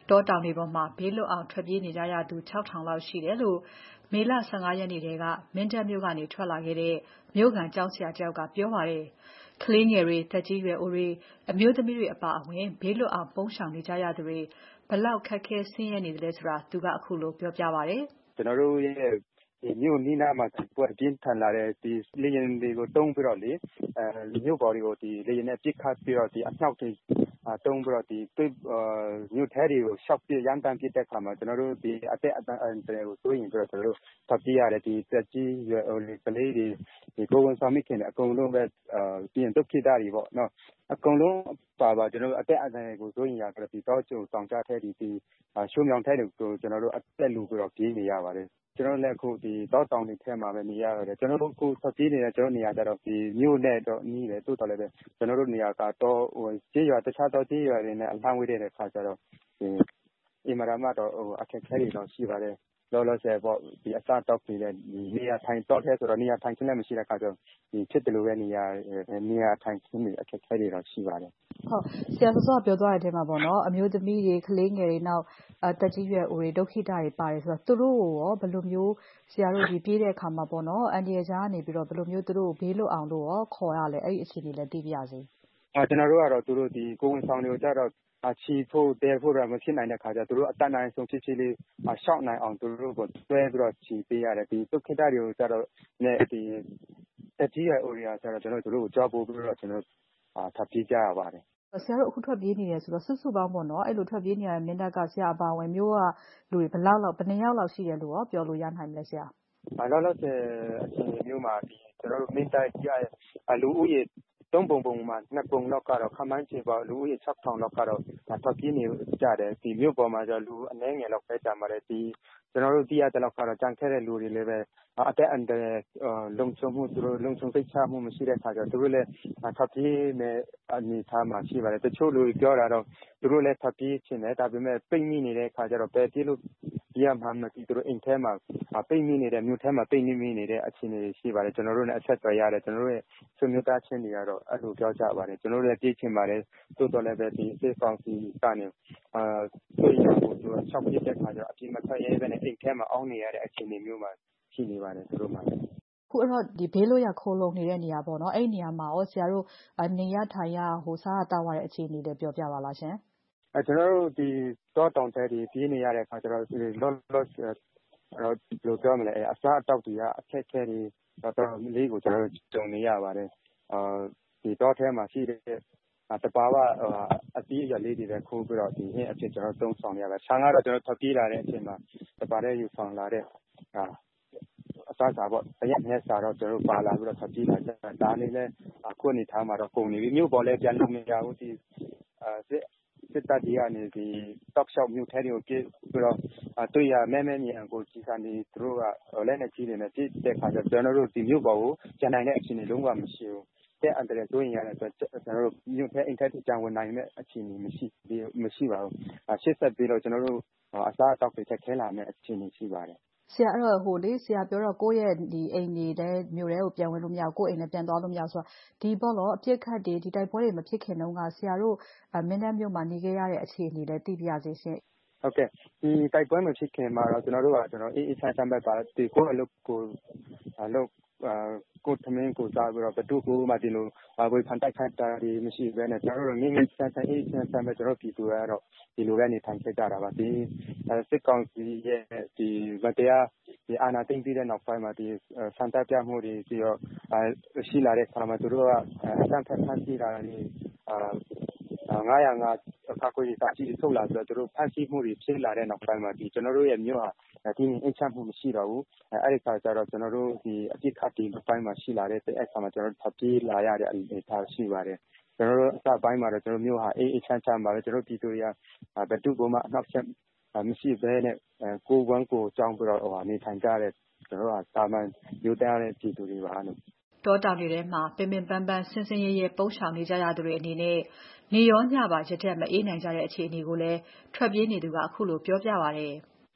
တောတောင်တွေပေါ်မှာဘေးလွတ်အောင်ထွက်ပြေးနေကြရသူ 6,000 လောက်ရှိတယ်လို့မေလ 15 ရက်နေ့ထဲကမင်းတပ်မြို့ကနေထွက်လာခဲ့တဲ့မြို့ခံကျောင်းဆရာတယောက်ကပြောပါတယ်။ ကလေးငယ်တွေ၊သက်ကြီးရွယ်အိုတွေ၊အမျိုးသမီးတွေအပါအဝင်ဘေးလွတ်အောင်ပုန်းရှောင်နေကြရသူတွေဘယ်လောက်ခက်ခဲဆင်းရဲနေသလဲဆိုတာသူကခုလိုပြောပြပါတယ်။ "ကျွန်တော်တို့ရဲ့မြို့နီးနားမှာတိုက်ပွဲပြင်းထန်လာတဲ့လေယာဉ်တွေကိုသုံးပြီးတော့မြို့ပေါ်တွေကိုလေယာဉ်နဲ့ပစ်ခတ်ပြီးတော့အမြောက်တွေသုံးပြီးတော့မြို့ထဲတွေကိုရှောက်ပစ်ရမ်းသမ်းပစ်တဲ့အခါမှာကျွန်တော်တို့အသက်အန္တရာယ်ကိုစိုးရိမ်ပြီးတော့ကျွန်တော်တို့ထွက်ပြေးရတယ်သက်ကြီးရွယ်အိုတွေကလေးတွေကိုယ်ဝန်ဆောင်မိခင်တွေအကုန်လုံးပဲပြီးရင်ဒုက္ခိတတွေပေါ့နော်အကုန်လုံးပါကျွန်တော်တို့အသက်အန္တရာယ်ကိုစိုးရိမ်ရပြီးတော့တောကျုံတောင်ကြားထဲရှုံးမြောင်ထဲတွေကိုကျွန်တော်တို့အသက်လူပြီးတော့ပြေးနေရပါတယ်ကျွန်တော်လည်းအခုတောတောင်တွေထဲမှာပဲနေရတယ်ကျွန်တော်တို့အခုထွက်ပြေးနေတဲ့ကျွန်တော်နေရာကြတော့မြို့နဲ့တော့နီးတယ်တိုးတော်လည်းပဲကျွန်တော်တို့နေရာကတော့ကျေးရွာတခြားသောကျေးရွာတွေနဲ့အလှမ်းဝေးတဲ့အခါကျတော့အင်မရာမတော့အခက်အခဲတွေတော့ရှိပါတယ်လောလောဆယ်ပေါ့အစတောက်တွေလည်းနေရာထိုင်တော့ထဲဆိုတော့နေရာထိုင်ခင်းလည်းမရှိတဲ့အခါကျတော့ဖြစ်တယ်လို့ပဲနေရာထိုင်ခင်းတွေအခက်အခဲတွေတော့ရှိပါတယ်ဟုတ်ဆရာစောစောပြောသွားတဲ့အထဲမှာပေါ့နော်အမျိုးသမီးတွေကလေးငယ်တွေနောက်တက်ကြီးရွယ်အိုတွေဒုက္ခိတတွေပါတယ်ဆိုတော့သူတို့ရောဘယ်လိုမျိုးဆရာတို့ပြေးတဲ့အခါမှာပေါ့နော်အန်ဒီရဲ့ကြားကနေပြီးတော့ဘယ်လိုမျိုးသူတို့ဘေးလွတ်အောင်လို့ရောခေါ်ရလဲအဲ့ဒီအခြေအနေလည်းသိပြရစေကျွန်တော်တို့ကတော့သူတို့ကိုယ်ဝန်ဆောင်တွေကိုကြတော့ချီဖို့တဲဖို့တော့မဖြစ်နိုင်တဲ့ခါကျသူတို့အတတ်နိုင်ဆုံးဖြည်းဖြည်းလေးရှောက်နိုင်အောင်သူတို့ကိုတွဲပြီးတော့ချီပေးရတယ်ဒုက္ခိတတွေကိုကြတော့နဲ့တက်ကြီးရွယ်အိုတွေကကြတော့ကျွန်တော်တို့ကိုကြောက်ဖို့ပြီးတော့ကျွန်တော်ထပ်ပြေးကြရပါတယ်ဆရာတို့အခုထွက်ပြေးနေတယ်ဆိုတော့စုစုပေါင်းပေါ့နော်အဲ့လိုထွက်ပြေးနေရတဲ့မင်းတပ်ကဆရာအပါဝင်မျိုးကလူတွေဘယ်နှစ်ယောက်လောက်ရှိတယ်လို့ရောပြောလို့ရနိုင်မလဲဆရာလောလောဆယ်အခြေအနေမျိုးမှာကျွန်တော်တို့မင်းတပ်ရဲ့လူဦးရေ3 ပုံမှာ2 ပုံလောက်ကတော့ခန့်မှန်းခြေပေါ့လူဦးရေ 6,000 လောက်ကတော့ထွက်ပြေးနေကြတယ်မြို့ပေါ်မှာကျလူအနည်းငယ်လောက်ပဲကြံပါတယ်ကျွန်တော်တို့သိရတဲ့လောက်ကတော့ကြံခဲ့တဲ့လူတွေလည်းပဲအသက်အန္တရာယ်လုံခြုံမှုသူတို့လုံခြုံစိတ်ချမှုမရှိတဲ့အခါကျသူတို့လည်းထွက်ပြေးမယ်အနေထားမှာရှိပါတယ်တချို့လူတွေပြောတာတော့သူတို့လည်းထွက်ပြေးချင်တယ်ဒါပေမဲ့ပိတ်မိနေတဲ့အခါကျတော့ပဲပြေးလို့ရမှာမသိသူတို့အိမ်ထဲမှာပိတ်မိနေတဲ့မြို့ထဲမှာပိတ်မိနေတဲ့အခြေအနေရှိပါတယ်ကျွန်တော်တို့လည်းအဆက်အသွယ်ရတယ်ကျွန်တော်တို့ရဲ့ဆွေမျိုးသားချင်းတွေကတော့အဲ့လိုပြောကြပါတယ်ကျွန်တော်တို့လည်းပြေးချင်ပါတယ်တိုးတော်လည်းပဲစစ်ကောင်စီကနေတွေ့ရဖို့သူရှောက်ပြတဲ့ခါကျတော့အပြင်မထွက်ရဲဘဲနဲ့အိမ်ထဲမှာအောင်းနေရတဲ့အခြေအနေမျိုးမှာရှိနေပါတယ်သူတို့မှာခုအဲ့တော့ဘေးလွတ်ရာခိုးလုံနေတဲ့နေရာပေါ့နော်အဲ့ဒီနေရာမှာရောဆရာတို့နေရထိုင်ရစားရတောက်ရတဲ့အခြေအနေတွေပြောပြပါလားရှင်ကျွန်တော်တို့တောတောင်ထဲပြေးနေရတဲ့အခါကျတော့လောလောဆယ်ဘယ်လိုပြောမလဲအစားအသောက်တွေကအခက်အခဲတွေတော်တော်လေးကိုကျွန်တော်တို့ကြုံနေရပါတယ်တောထဲမှာရှိတဲ့တဘာဝအသီးအရွက်လေးတွေပဲခိုးပြီးတော့ဟင်းအဖြစ်ကျွန်တော်သုံးဆောင်ရပါတယ်။ဆန်ကတော့ကျွန်တော်ထွက်ပြေးလာတဲ့အချိန်မှာတပါးတဲ့ယူဆောင်လာတဲ့အစားအစာပေါ့တရက်နှစ်စာတော့ကျွန်တော်ပါလာပြီးတော့ထွက်ပြေးလာကြတာဒါလေးလည်းအခုအနေထားမှာတော့ကုန်နေပြီမြို့ပေါ်လည်းပြန်လို့မရဘူးစစ်တပ်တွေကနေတောက်လျှောက်မြို့ထဲတွေကိုပြေးပြီးတော့တွေ့ရမဲမြင်ကိုကြီးစားနေသူတို့ကလက်နဲ့ကြီးနေတယ်ပြည့်တဲ့ခါကျကျွန်တော်တို့မြို့ပေါ်ကိုကျန်နိုင်တဲ့အခြေအနေလုံးဝမရှိဘူးတဲ့အန္တရာယ်စိုးရင်ရတဲ့အတွက်ကျွန်တော်တို့မြို့ထဲအိမ်ထဲကြံဝင်နိုင်တဲ့အခြေအနေမရှိပါဘူးရှစ်ဆက်ပြီးတော့ကျွန်တော်တို့အစားအသောက်တွေချက်ခဲလာမယ့်အခြေအနေရှိပါတယ်ဆရာအဲ့တော့ဆရာပြောတော့ကိုယ့်ရဲ့အိမ်နေလဲမြို့ထဲကိုပြန်ဝင်လို့မရဘူးကိုယ့်အိမ်လည်းပြန်သွားလို့မရဘူးဆိုတော့ပေါ့လို့အပြစ်ခတ်တွေတိုက်ပွဲတွေမဖြစ်ခင်တုန်းကဆရာတို့မင်းတပ်မြို့မှာနေခဲ့ရတဲ့အခြေအနေလည်းသိပြရစေရှင်ဟုတ်ကဲ့တိုက်ပွဲမဖြစ်ခင်မှာတော့ကျွန်တော်တို့အေးချမ်းပဲပါကိုယ့်အလုပ်ကိုကိုသမင်းကိုစားပြီးတော့ဘယ်သူကိုမှဒီလိုဝေဖန်တိုက်ခိုက်တာတွေမရှိဘဲနဲ့ကျွန်တော်တို့ငင်းငင်းဆန်းဆန်းအေးချမ်းဆန်းပဲကျွန်တော်ပြည်သူတွေကတော့ဒီလိုပဲနေထိုင်ခဲ့ကြတာပါစစ်ကောင်စီရဲ့ဗတရားအာဏာသိမ်းပြီးတဲ့နောက်ပိုင်းမှာစံတပ်ပြမှုတွေပြီးတော့ရှိလာတဲ့အခါမှာသူတို့ကအတန်းဖက်ဖန်ဆီးတာတွေ905အခါကိုစာကြည့်ထုတ်လာပြီးတော့သူတို့ဖန်ဆီးမှုတွေဖြစ်လာတဲ့နောက်ပိုင်းမှာကျွန်တော်တို့ရဲ့မြို့ဟာဒီအိမ်ချမှုမရှိတော့ဘူးအဲ့ဒီခါကျတော့ကျွန်တော်တို့အပြစ်ခတ်တီပိုင်းမှာရှိလာတဲ့အဲ့ခါမှာကျွန်တော်တို့ဖပြေးလာရတဲ့အနေအထားရှိပါတယ်ကျွန်တော်တို့အစပိုင်းမှာတော့ကျွန်တော်မြို့ဟာအေးချမ်းပါပဲကျွန်တော်ပြည်သူတွေကဘယ်သူ့မှအနှောက်အယှက်မရှိဘဲနဲ့ကိုယ်ဝမ်းကိုကြောင်းပြီးတော့နေထိုင်ကြတဲ့ကျွန်တော်တို့တာမန်မြို့သားတဲ့ပြည်သူတွေပါလို့တောတောင်တွေထဲမှာပင်ပင်ပန်းပန်းဆင်းဆင်းရဲရဲပုန်းရှောင်နေကြရသူတွေအနေနဲ့နေရောညပါရတဲ့မအေးနိုင်ကြတဲ့အခြေအနေကိုလည်းထွက်ပြေးနေသူကအခုလိုပြောပြပါတယ်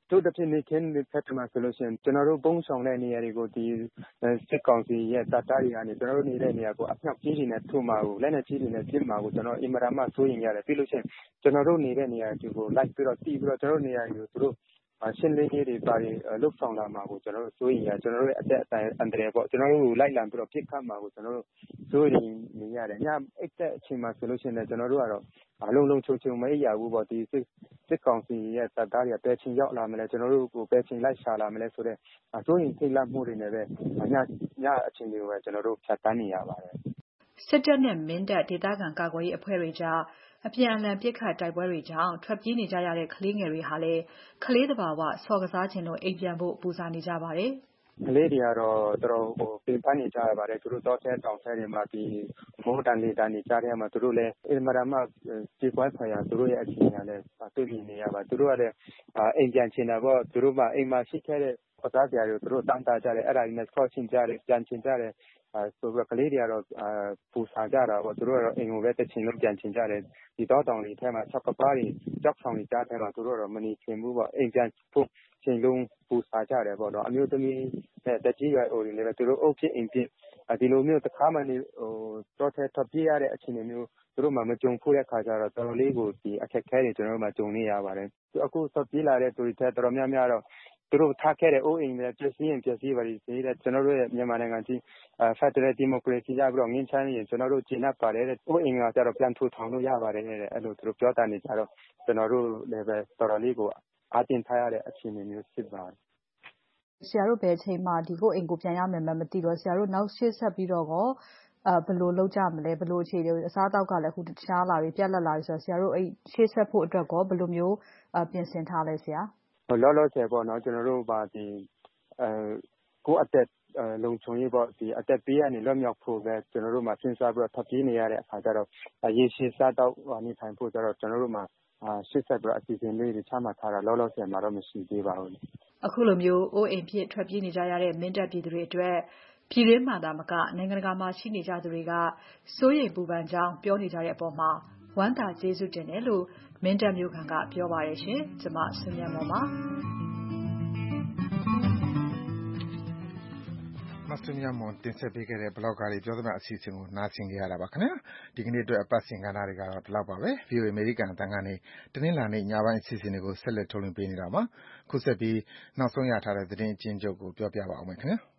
တို့တစ်ဖြစ်နေခင်းဖက်ထမှာဆိုလို့ရှိရင်ကျွန်တော်တို့ပုံဆောင်တဲ့နေရာတွေကိုဒီစစ်ကောင်စီရဲ့တပ်သားတွေကနေကျွန်တော်တို့နေတဲ့နေရာကိုအမြောက်ကြီးတွေနဲ့ထုမှာကိုလက်နက်ကြီးတွေနဲ့ပစ်မှာကိုကျွန်တော်အင်မတန်မှစိုးရင်ရတယ်ပြီးလို့ရှိရင်ကျွန်တော်တို့နေတဲ့နေရာတွေကိုလိုက်ပြီးတော့တီးပြီးတော့ကျွန်တော်တို့နေရာတွေကိုသူတို့ရှင်းလင်းရေးတွေပါလုဆောင်လာမှာကိုကျွန်တော်တို့စိုးရင်ရကျွန်တော်တို့ရဲ့အသက်အန္တရာယ်ပေါ့ကျွန်တော်တို့လိုက်လံပြီးတော့ပြစ်ခတ်မှာကိုကျွန်တော်တို့စိုးရင်နေရတယ်ညအိတ်တဲ့အချိန်မှာဆိုလို့ရှိရင်ကျွန်တော်တို့ကတော့အလုံးလုံးချုံမအိပ်ရဘူးပေါ့ဒီစစ်ကောင်စီရဲ့တပ်သားတွေကပဲချင်းရောက်လာမလဲကျွန်တော်တို့ကိုပဲချင်းလိုက်ရှာလာမလဲဆိုတော့စိုးရင်ထိတ်လန့်မှုတွေနဲ့ပဲညအချိန်တွေကိုပဲကျွန်တော်တို့ဖြတ်တန်းနေရပါတယ်စစ်တပ်နဲ့မင်းတပ်ဒေသခံကာကွယ်ရေးအဖွဲ့တွေကြားအပြန်အလှန်ပစ်ခတ်တိုက်ပွဲတွေကြောင့်ထွက်ပြေးနေကြရတဲ့ကလေးငယ်တွေဟာလည်းကလေးသဘာဝဆော်ကစားခြင်းလို့အိမ်ပြန်ဖို့ပူဇာနေကြပါတယ်ကလေးတွေကတော့တော်တော်ပင်ပန်းနေကြရပါတယ်သူတို့တော့တဲ့တောင်ဆဲတွေမှာဒီမိုးတန်လေးတန်နေကြတဲ့မှာသူတို့လည်းအင်မတန်မှကြေကွဲဖွယ်ရသူတို့ရဲ့အခြေအနေလည်းတွေ့နေရပါသူတို့ကလည်းအိမ်ပြန်ချင်တာပေါ့သူတို့ကအိမ်မှာရှိခဲ့တဲ့ပသားပြာတွေသူတို့တန်းတာကြတယ်အဲ့ဒါနဲ့ဆော့ချင်ကြတယ်ပြန်ချင်ကြတယ်ဆိုတော့ကလေးတွေကတော့ပူဆာကြတာပေါ့သူတို့ကတော့အိမ်ကိုပဲတစ်ချိန်လုံးပြန်ချင်ကြတယ်ဒီတော့တောင်တွေထဲမှာ၆ကပါးတွေကြောက်ဆောင်နေကြတဲ့မှာသူတို့ကတော့မနေချင်ဘူးပေါ့အိမ်ပြန်ဖို့ချိန်လုံးပူဆာကြတယ်ပေါ့နော်အမျိုးသမီးနဲ့တကြီးရွယ်အိုတွေလည်းသူတို့အုပ်ဖြစ်အိမ်ဖြစ်ဒီလိုမျိုးတစ်ခါမှနေတော့ထဲထွက်ပြေးရတဲ့အခြေအနေမျိုးသူတို့မှမကြုံဖို့တဲ့ခါကျတော့တော်တော်လေးကိုဒီအခက်အခဲတွေကျွန်တော်တို့မှကြုံနေရပါတယ်အခုထွက်ပြေးလာတဲ့သူတွေထက်တော်တော်များများတော့သူတို့ထားခဲ့တဲ့အိုးအိမ်တွေပျက်စီးရင်ပျက်စီးပါလိမ့်စေတဲ့ကျွန်တော်တို့ရဲ့မြန်မာနိုင်ငံကြီးဖက်ဒရယ်ဒီမိုကရေစီရပြီးတော့ငင်းချမ်းရင်ကျွန်တော်တို့ကျင့်တတ်ပါတယ်တဲ့အိုးအိမ်ကကျတော့ပြန်ထူထောင်လို့ရပါတယ်တဲ့အဲ့လိုသူတို့ပြောတာနေကြတော့ကျွန်တော်တို့လည်းပဲတော်တော်လေးကိုအားတင်ထားရတဲ့အခြေအနေမျိုးဖြစ်ပါတယ်ဆရာတို့ဘယ်အချိန်မှဒီကိုအိမ်ကိုပြန်ရမယ်မသိတော့ဆရာတို့နောက်ရှေ့ဆက်ပြီးတော့ကောဘယ်လိုလုပ်ကြမလဲဘယ်လိုအခြေအနေအစားတောက်ကလည်းအခုတခြားလာပြီပြက်လက်လာပြီဆိုတော့ဆရာတို့အဲ့ရှေ့ဆက်ဖို့အတွက်ကောဘယ်လိုမျိုးပြင်ဆင်ထားလဲဆရာလောလောဆယ်ပေါ့နော်ကျွန်တော်တို့ပါဒီကိုအသက်လုံခြုံရေးပေါ့ဒီအသက်ပေးရနေလွတ်မြောက်ဖို့ပဲကျွန်တော်တို့မှာစဉ်းစားပြီးတော့ထပ်ပြေးနေရတဲ့အခါကျတော့ရေရှည်စားတော့နေထိုင်ဖို့ကျတော့ကျွန်တော်တို့မှာရှေ့ဆက်ပြီးတော့အစီအစဉ်လေးတွေချမှတ်ထားတာလောလောဆယ်မှာတော့မရှိသေးပါဘူးအခုလိုမျိုးအိုးအိမ်ပြည့်ထွက်ပြေးနေကြရတဲ့မင်းတပ်ပြည်သူတွေအတွက်ပြည်တွင်းမှာသာမကနိုင်ငံတကာမှာရှိနေကြသူတွေကစိုးရိမ်ပူပန်ကြောင်းပြောနေကြတဲ့အပေါ်မှာဝမ်းသာကျေးဇူးတင်တယ်လို့မင်းတပ်မျိုးခံကပြောပါတယ်ရှင်ကျွန်မဆွေမြတ်မော်ပါမဆွေမြတ်မော်တင်ဆက်ပေးခဲ့တဲ့ဘလော့ဂါတွေပြောသမျှအစီအစဉ်ကိုနားဆင်ကြရတာပါခင်ဗျာဒီကနေ့အတွက်အပတ်စဉ်ကဏ္ဍတွေကတော့ဒီလောက်ပါပဲ VOA American အတန်းကနေတနင်္လာနေ့ညပိုင်းအစီအစဉ်တွေကိုဆက်လက်ထုတ်လွှင့်ပေးနေတာပါခုဆက်ပြီးနောက်ဆုံးရထားတဲ့သတင်းအကျဉ်းချုပ်ကိုပြောပြပါအောင်မယ်ခင်ဗျာ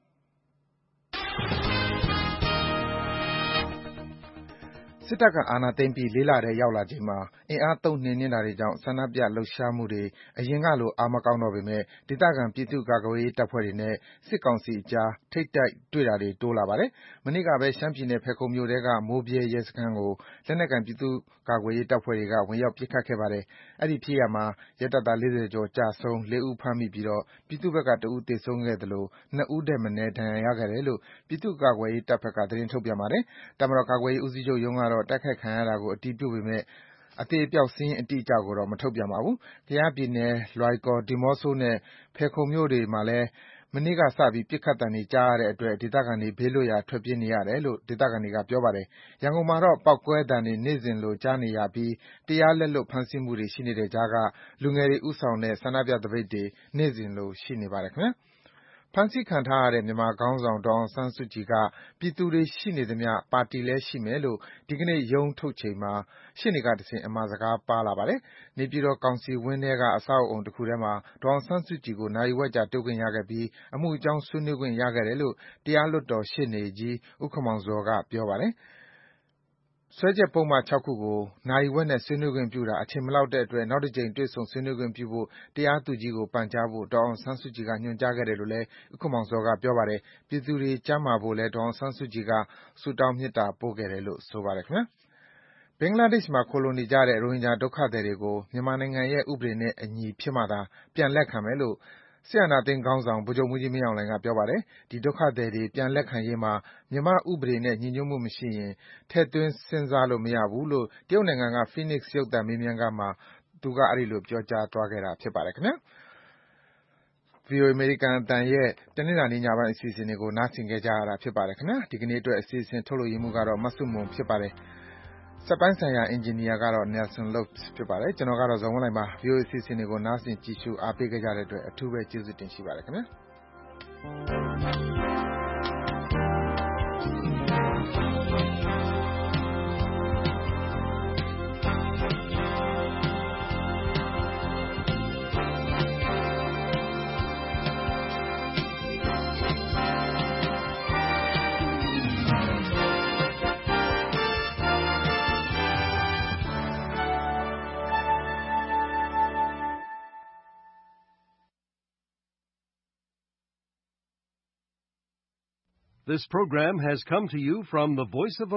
စစ်တပ်ကအာဏာသိမ်းပြီး4 လထဲရောက်လာချိန်မှာအင်အားသုံးနှိမ်နင်းတာတွေကြောင့်ဆန္ဒပြလှုပ်ရှားမှုတွေအရင်ကလိုအားမကောင်းတော့ပေမဲ့ဒေသခံပြည်သူ့ကာကွယ်ရေးတပ်ဖွဲ့တွေနဲ့စစ်ကောင်စီအကြားထိပ်တိုက်တွေ့တာတွေတိုးလာပါတယ်။မနေ့ကပဲရှမ်းပြည်နယ်ဖယ်ခုံမြို့ထဲကမိုးဗြဲရဲစခန်းကိုလက်နက်ကိုင်ပြည်သူ့ကာကွယ်ရေးတပ်ဖွဲ့တွေကဝင်ရောက်ပစ်ခတ်ခဲ့ပါတယ်။အဲဒီဖြစ်ရပ်မှာရဲတပ်သား40ကျော်ကျဆုံး4 ဦးဖမ်းမိပြီးပြည်သူ့ဘက်က1ဦးသေဆုံးခဲ့သလို2ဦးထက်မနည်းဒဏ်ရာရခဲ့တယ်လို့ပြည်သူ့ကာကွယ်ရေးတပ်ဘက်ကသတင်းထုတ်ပြန်ပါတယ်။တပ်မတော်ကာကွယ်ရေးဦးစီးချုပ်ရုံးကတော့တိုက်ခိုက်ခံရတာကိုအတည်ပြုပေမဲ့အသေအပျောက်စာရင်းအတိအကျကိုတော့မထုတ်ပြန်ပါဘူး။ကယားပြည်နယ်လွိုင်ကော်ဒီမော့ဆိုနဲ့ဖယ်ခုံမြို့တွေမှာလည်းမနေ့ကစပြီးပစ်ခတ်သံတွေကြားရတဲ့အတွက်ဒေသခံတွေဘေးလွတ်ရာထွက်ပြေးနေရတယ်လို့ဒေသခံတွေကပြောပါတယ်။ရန်ကုန်မှာတော့ပေါက်ကွဲသံတွေနေ့စဉ်လိုကြားနေရပြီးတရားလက်လွတ်ဖမ်းဆီးမှုတွေရှိနေတဲ့ကြားကလူငယ်တွေဦးဆောင်တဲ့ဆန္ဒပြသပိတ်တွေနေ့စဉ်လိုရှိနေပါတယ်ခင်ဗျာ။ဖမ်းဆီးခံထားရတဲ့မြန်မာခေါင်းဆောင်ဒေါ်အောင်ဆန်းစုကြည်ကပြည်သူတွေရှိနေသမျှပါတီလည်းရှိမယ်လို့ဒီကနေ့ရုံးထုတ်ချိန်မှာရှေ့နေကတဆင့်အမှာစကားပါးလာပါတယ်။နေပြည်တော်ကောင်စီဝင်းထဲကအဆောက်အဦတစ်ခုထဲမှာဒေါ်အောင်ဆန်းစုကြည်ကိုနာရီဝက်ကြာတွေ့ခွင့်ရခဲ့ပြီးအမှုအကြောင်းဆွေးနွေးခွင့်ရခဲ့တယ်လို့တရားလွှတ်တော်ရှေ့နေကြီးဦးခင်မောင်ဇော်ကပြောပါတယ်။စွဲချက်ပုဒ်မ6ခုကိုနာရီဝက်နဲ့ဆွေးနွေးခွင့်ပြုတာအချိန်မလောက်တဲ့အတွက်နောက်တစ်ကြိမ်တွေ့ဆုံဆွေးနွေးခွင့်ပြုဖို့တရားသူကြီးကိုပန်ကြားဖို့ဒေါ်အောင်ဆန်းစုကြည်ကညွှန်ကြားခဲ့တယ်လို့လည်းဦးခင်မောင်ဇော်ကပြောပါတယ်။ပြည်သူတွေကျန်းမာဖို့လည်းဒေါ်အောင်ဆန်းစုကြည်ကဆုတောင်းမေတ္တာပို့ခဲ့တယ်လို့ဆိုပါတယ်ခင်ဗျာ။ဘင်္ဂလားဒေ့ရှ်မှာခိုလှုံနေကြတဲ့ရိုဟင်ဂျာဒုက္ခသည်တွေကိုမြန်မာနိုင်ငံရဲ့ဥပဒေနဲ့အညီဖြစ်မှသာပြန်လက်ခံမယ်လို့စစ်အာဏာသိမ်းခေါင်းဆောင်ဗိုလ်ချုပ်မှူးကြီးမင်းအောင်လှိုင်ကပြောပါတယ်။ဒီဒုက္ခသည်တွေပြန်လက်ခံရေးမှာမြန်မာ့ဥပဒေနဲ့ညီညွတ်မှုမရှိရင်ထည့်သွင်းစဉ်းစားလို့မရဘူးလို့တရုတ်နိုင်ငံက Phoenix ရုပ်သံမေးမြန်းခန်းမှာသူကအဲဒီလိုပြောကြားသွားခဲ့တာဖြစ်ပါတယ်ခင်ဗျာ။ VOA American အသံရဲ့တနင်္လာနေ့ညပိုင်းအစီအစဉ်တွေကိုနားဆင်ကြရတာဖြစ်ပါတယ်ခင်ဗျာ။ဒီကနေ့အတွက်အစီအစဉ်ထုတ်လုပ်ရေးမှူးကတော့မဆုမွန်ဖြစ်ပါတယ်။စက်ပိုင်းဆိုင်ရာအင်ဂျင်နီယာကတော့ Nelson Lopes ဖြစ်ပါတယ်ကျွန်တော်ကတော့ဇော်ဝင်းလှိုင်ပါ VOA အစီအစဉ်တွေကိုနားဆင်ကြည့်ရှုအားပေးကြတဲ့အတွက်အထူးပဲကျေးဇူးတင်ရှိပါတယ်ခင်ဗျာ This program has come to you from the Voice of